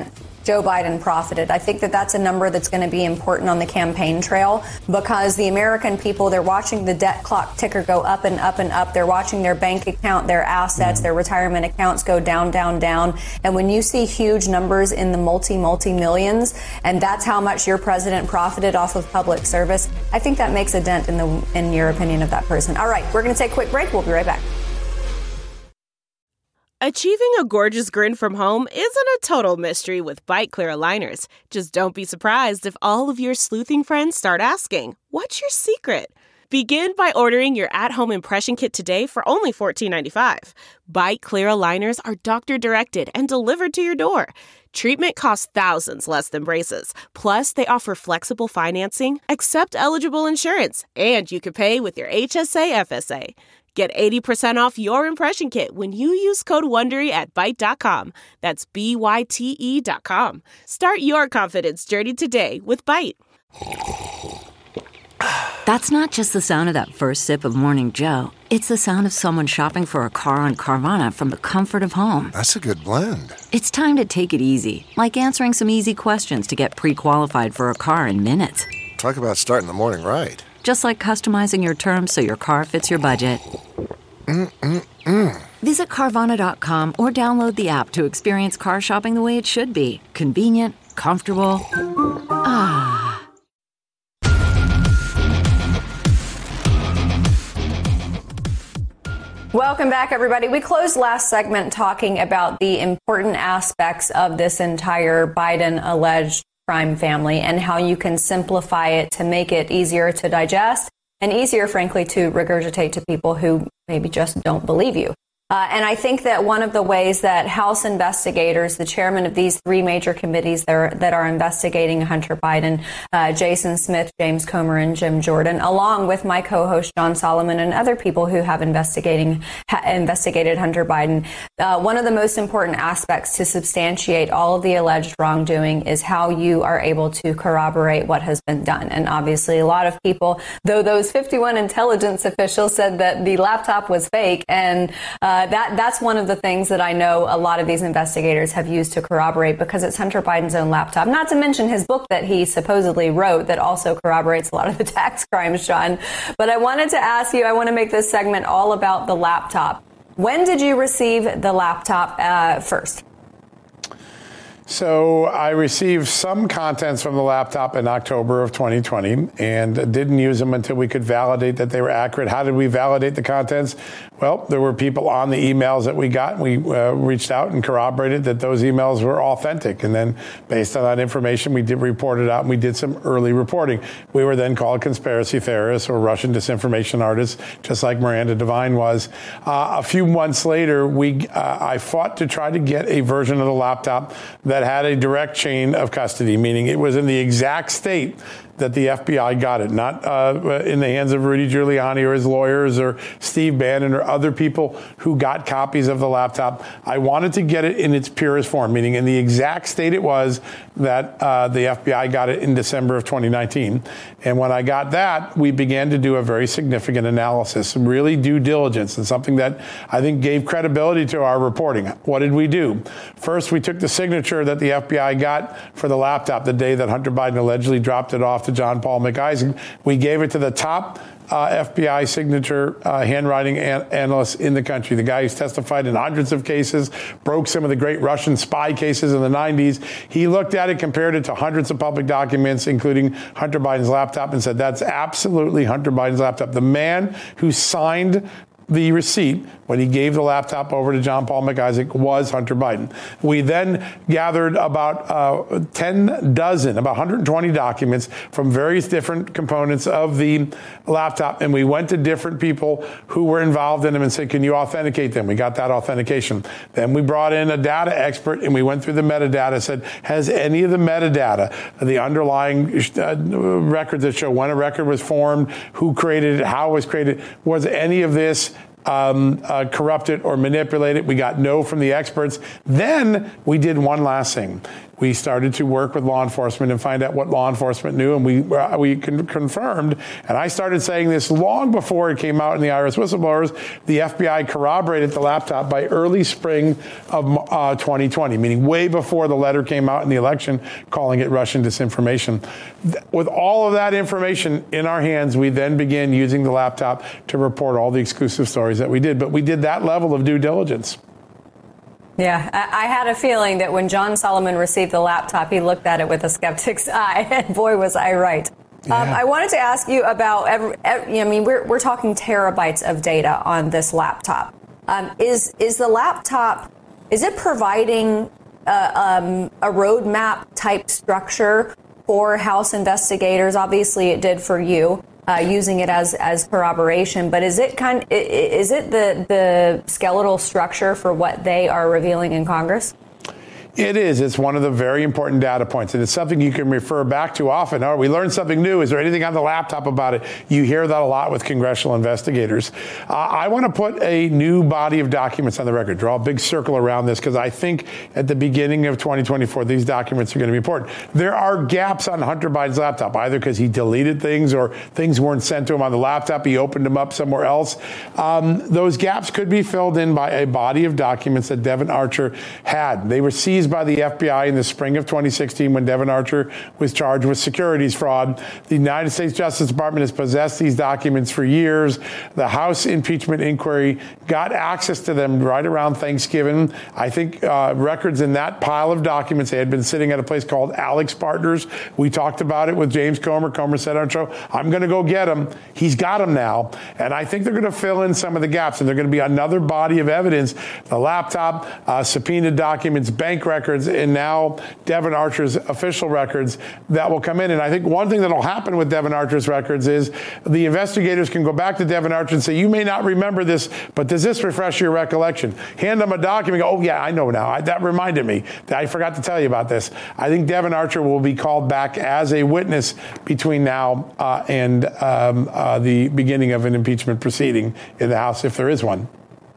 Joe Biden profited. I think that that's a number that's going to be important on the campaign trail because the American people, they're watching the debt clock ticker go up and up and up. They're watching their bank account, their assets, mm-hmm. their retirement accounts go down, down, down. And when you see huge numbers in the multi, multi millions, and that's how much your president profited off of public service, I think that makes a dent in the in your opinion of that person. All right, we're going to take a quick break. We'll be right back. Achieving a gorgeous grin from home isn't a total mystery with Byte Clear aligners. Just don't be surprised if all of your sleuthing friends start asking, what's your secret? Begin by ordering your at-home impression kit today for only fourteen ninety-five. Byte Clear aligners are doctor-directed and delivered to your door. Treatment costs thousands less than braces. Plus, they offer flexible financing, accept eligible insurance, and you can pay with your H S A F S A. Get eighty percent off your impression kit when you use code WONDERY at byte dot com. That's B Y T E dot com. Start your confidence journey today with Byte. That's not just the sound of that first sip of Morning Joe. It's the sound of someone shopping for a car on Carvana from the comfort of home. That's a good blend. It's time to take it easy, like answering some easy questions to get pre-qualified for a car in minutes. Talk about starting the morning right. Just like customizing your terms so your car fits your budget. Mm-mm-mm. Visit Carvana dot com or download the app to experience car shopping the way it should be. Convenient, comfortable. Ah. Welcome back, everybody. We closed last segment talking about the important aspects of this entire Biden alleged crime family and how you can simplify it to make it easier to digest and easier, frankly, to regurgitate to people who maybe just don't believe you. Uh, and I think that one of the ways that House investigators, the chairman of these three major committees that are, that are investigating Hunter Biden, uh, Jason Smith, James Comer, and Jim Jordan, along with my co-host John Solomon and other people who have investigating ha- investigated Hunter Biden, uh, one of the most important aspects to substantiate all of the alleged wrongdoing is how you are able to corroborate what has been done. And obviously, a lot of people, though those fifty-one intelligence officials said that the laptop was fake, and uh, Uh, that that's one of the things that I know a lot of these investigators have used to corroborate because it's Hunter Biden's own laptop. Not to mention his book that he supposedly wrote that also corroborates a lot of the tax crimes, John. But I wanted to ask you, I want to make this segment all about the laptop. When did you receive the laptop uh, first? So I received some contents from the laptop in October of twenty twenty and didn't use them until we could validate that they were accurate. How did we validate the contents? Well, there were people on the emails that we got. We uh, reached out and corroborated that those emails were authentic. And then based on that information, we did report it out and we did some early reporting. We were then called conspiracy theorists or Russian disinformation artists, just like Miranda Devine was. Uh, a few months later, we uh, I fought to try to get a version of the laptop that had a direct chain of custody, meaning it was in the exact state that the F B I got it, not uh, in the hands of Rudy Giuliani or his lawyers or Steve Bannon or other people who got copies of the laptop. I wanted to get it in its purest form, meaning in the exact state it was that uh, the F B I got it in December of twenty nineteen. And when I got that, we began to do a very significant analysis, some really due diligence, and something that I think gave credibility to our reporting. What did we do? First, we took the signature that the F B I got for the laptop the day that Hunter Biden allegedly dropped it off to John Paul McIsaac. We gave it to the top uh, F B I signature uh, handwriting an- analyst in the country, the guy who's testified in hundreds of cases, broke some of the great Russian spy cases in the nineties. He looked at it, compared it to hundreds of public documents, including Hunter Biden's laptop, and said, that's absolutely Hunter Biden's laptop. The man who signed the receipt when he gave the laptop over to John Paul McIsaac was Hunter Biden. We then gathered about uh, ten dozen, about one hundred twenty documents from various different components of the laptop, and we went to different people who were involved in them and said, can you authenticate them? We got that authentication. Then we brought in a data expert, and we went through the metadata, said, has any of the metadata, the underlying uh, records that show when a record was formed, who created it, how it was created, was any of this Um, uh, corrupted or manipulated? We got no from the experts. Then we did one last thing. we started to work with law enforcement and find out what law enforcement knew, and we we con- confirmed, and I started saying this long before it came out in the I R S whistleblowers, the F B I corroborated the laptop by early spring of uh, twenty twenty, meaning way before the letter came out in the election calling it Russian disinformation. With all of that information in our hands, we then began using the laptop to report all the exclusive stories that we did. But we did that level of due diligence. Yeah, I, I had a feeling that when John Solomon received the laptop, he looked at it with a skeptic's eye, and boy, was I right. Yeah. Um, I wanted to ask you about, every, every, I mean, we're, we're talking terabytes of data on this laptop. Um, is, is the laptop, is it providing uh, um, a roadmap type structure for House investigators? Obviously, it did for you, uh, using it as as corroboration. But is it kind? Is it the the skeletal structure for what they are revealing in Congress? It is. It's one of the very important data points, and it's something you can refer back to often. Oh, we learned something new. Is there anything on the laptop about it? You hear that a lot with congressional investigators. Uh, I want to put a new body of documents on the record, draw a big circle around this, because I think at the beginning of twenty twenty-four, these documents are going to be important. There are gaps on Hunter Biden's laptop, either because he deleted things or things weren't sent to him on the laptop. He opened them up somewhere else. Um, those gaps could be filled in by a body of documents that Devon Archer had. They were seized by the F B I in the spring of twenty sixteen when Devon Archer was charged with securities fraud. The United States Justice Department has possessed these documents for years. The House impeachment inquiry got access to them right around Thanksgiving. I think uh, records in that pile of documents, they had been sitting at a place called Alex Partners. We talked about it with James Comer. Comer said on our show, I'm going to go get them. He's got them now. And I think they're going to fill in some of the gaps, and they're going to be another body of evidence. The laptop, uh, subpoenaed documents, bank records, and now Devon Archer's official records that will come in. And I think one thing that will happen with Devon Archer's records is the investigators can go back to Devon Archer and say, you may not remember this, but does this refresh your recollection? Hand them a document, go, oh, yeah, I know now. I, that reminded me. I forgot to tell you about this. I think Devon Archer will be called back as a witness between now uh, and um, uh, the beginning of an impeachment proceeding in the House, if there is one.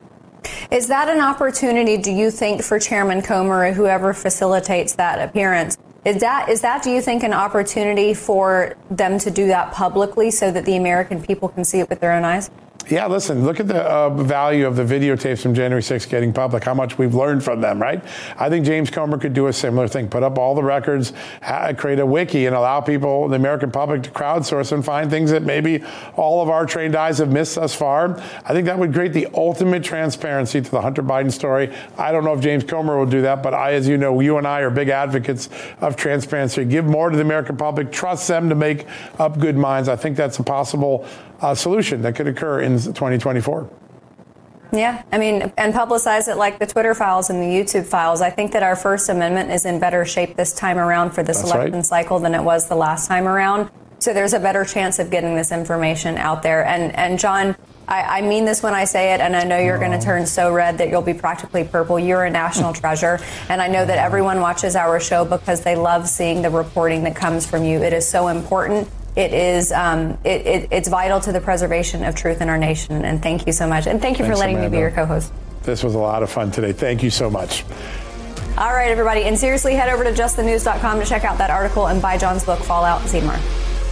Is that an opportunity, do you think, for Chairman Comer or whoever facilitates that appearance? Is that, is that, do you think, an opportunity for them to do that publicly so that the American people can see it with their own eyes? Yeah, listen, look at the uh, value of the videotapes from January sixth getting public, how much we've learned from them, right? I think James Comer could do a similar thing, put up all the records, ha- create a wiki, and allow people, the American public, to crowdsource and find things that maybe all of our trained eyes have missed thus far. I think that would create the ultimate transparency to the Hunter Biden story. I don't know if James Comer will do that, but I, as you know, you and I are big advocates of transparency. Give more to the American public, trust them to make up good minds. I think that's a possible uh, solution that could occur in twenty twenty-four. Yeah, I mean, and publicize it like the Twitter files and the YouTube files. I think that our First Amendment is in better shape this time around for this That's election right. cycle than it was the last time around. So there's a better chance of getting this information out there. And, and John, I, I mean this when I say it, and I know you're going to turn so red that you'll be practically purple. You're a national treasure. And I know that everyone watches our show because they love seeing the reporting that comes from you. It is so important. It is, um, it, it, it's vital to the preservation of truth in our nation. And thank you so much. And thank you Thanks, for letting Amanda. me be your co-host. This was a lot of fun today. Thank you so much. All right, everybody. And seriously, head over to just the news dot com to check out that article and buy John's book, Fallout. See you tomorrow.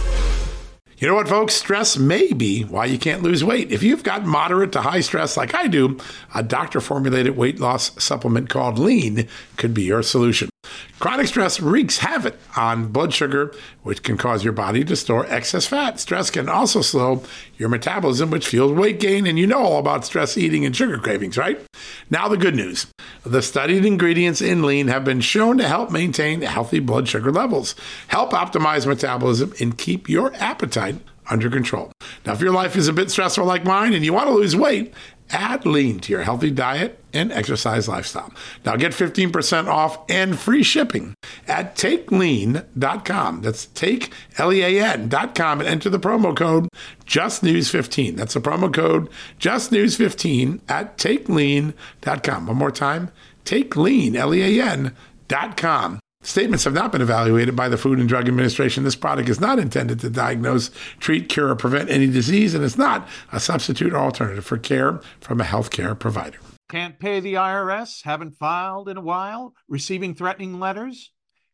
You know what, folks? Stress may be why you can't lose weight. If you've got moderate to high stress like I do, a doctor-formulated weight loss supplement called Lean could be your solution. Chronic stress wreaks havoc on blood sugar, which can cause your body to store excess fat. Stress can also slow your metabolism, which fuels weight gain. And you know all about stress eating and sugar cravings, right? Now the good news. The studied ingredients in Lean have been shown to help maintain healthy blood sugar levels, help optimize metabolism, and keep your appetite under control. Now, if your life is a bit stressful like mine and you want to lose weight, add Lean to your healthy diet and exercise lifestyle. Now get fifteen percent off and free shipping at take lean dot com. That's take, L E A N dot com, and enter the promo code just news fifteen. That's the promo code just news fifteen at take lean dot com. One more time, take lean, L E A N dot com. Statements have not been evaluated by the Food and Drug Administration. This product is not intended to diagnose, treat, cure, or prevent any disease, and it's not a substitute or alternative for care from a healthcare provider. Can't pay the I R S? Haven't filed in a while? Receiving threatening letters?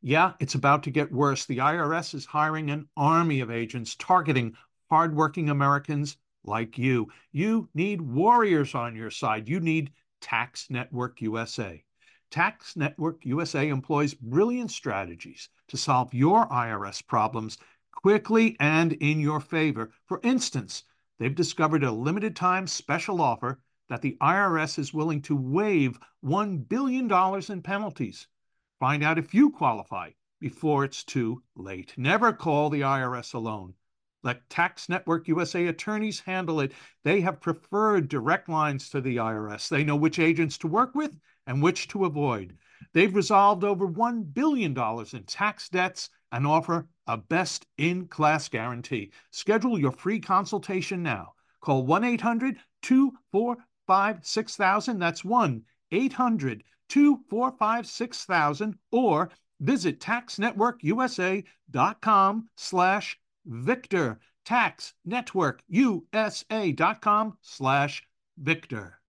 Yeah, it's about to get worse. The I R S is hiring an army of agents targeting hardworking Americans like you. You need warriors on your side. You need Tax Network U S A. Tax Network U S A employs brilliant strategies to solve your I R S problems quickly and in your favor. For instance, they've discovered a limited-time special offer that the I R S is willing to waive one billion dollars in penalties. Find out if you qualify before it's too late. Never call the I R S alone. Let Tax Network U S A attorneys handle it. They have preferred direct lines to the I R S. They know which agents to work with and which to avoid. They've resolved over one billion dollars in tax debts and offer a best-in-class guarantee. Schedule your free consultation now. Call one eight hundred two four five six thousand. That's one eight hundred two four five six thousand or visit taxnetworkusa.com slash Victor. taxnetworkusa.com slash Victor.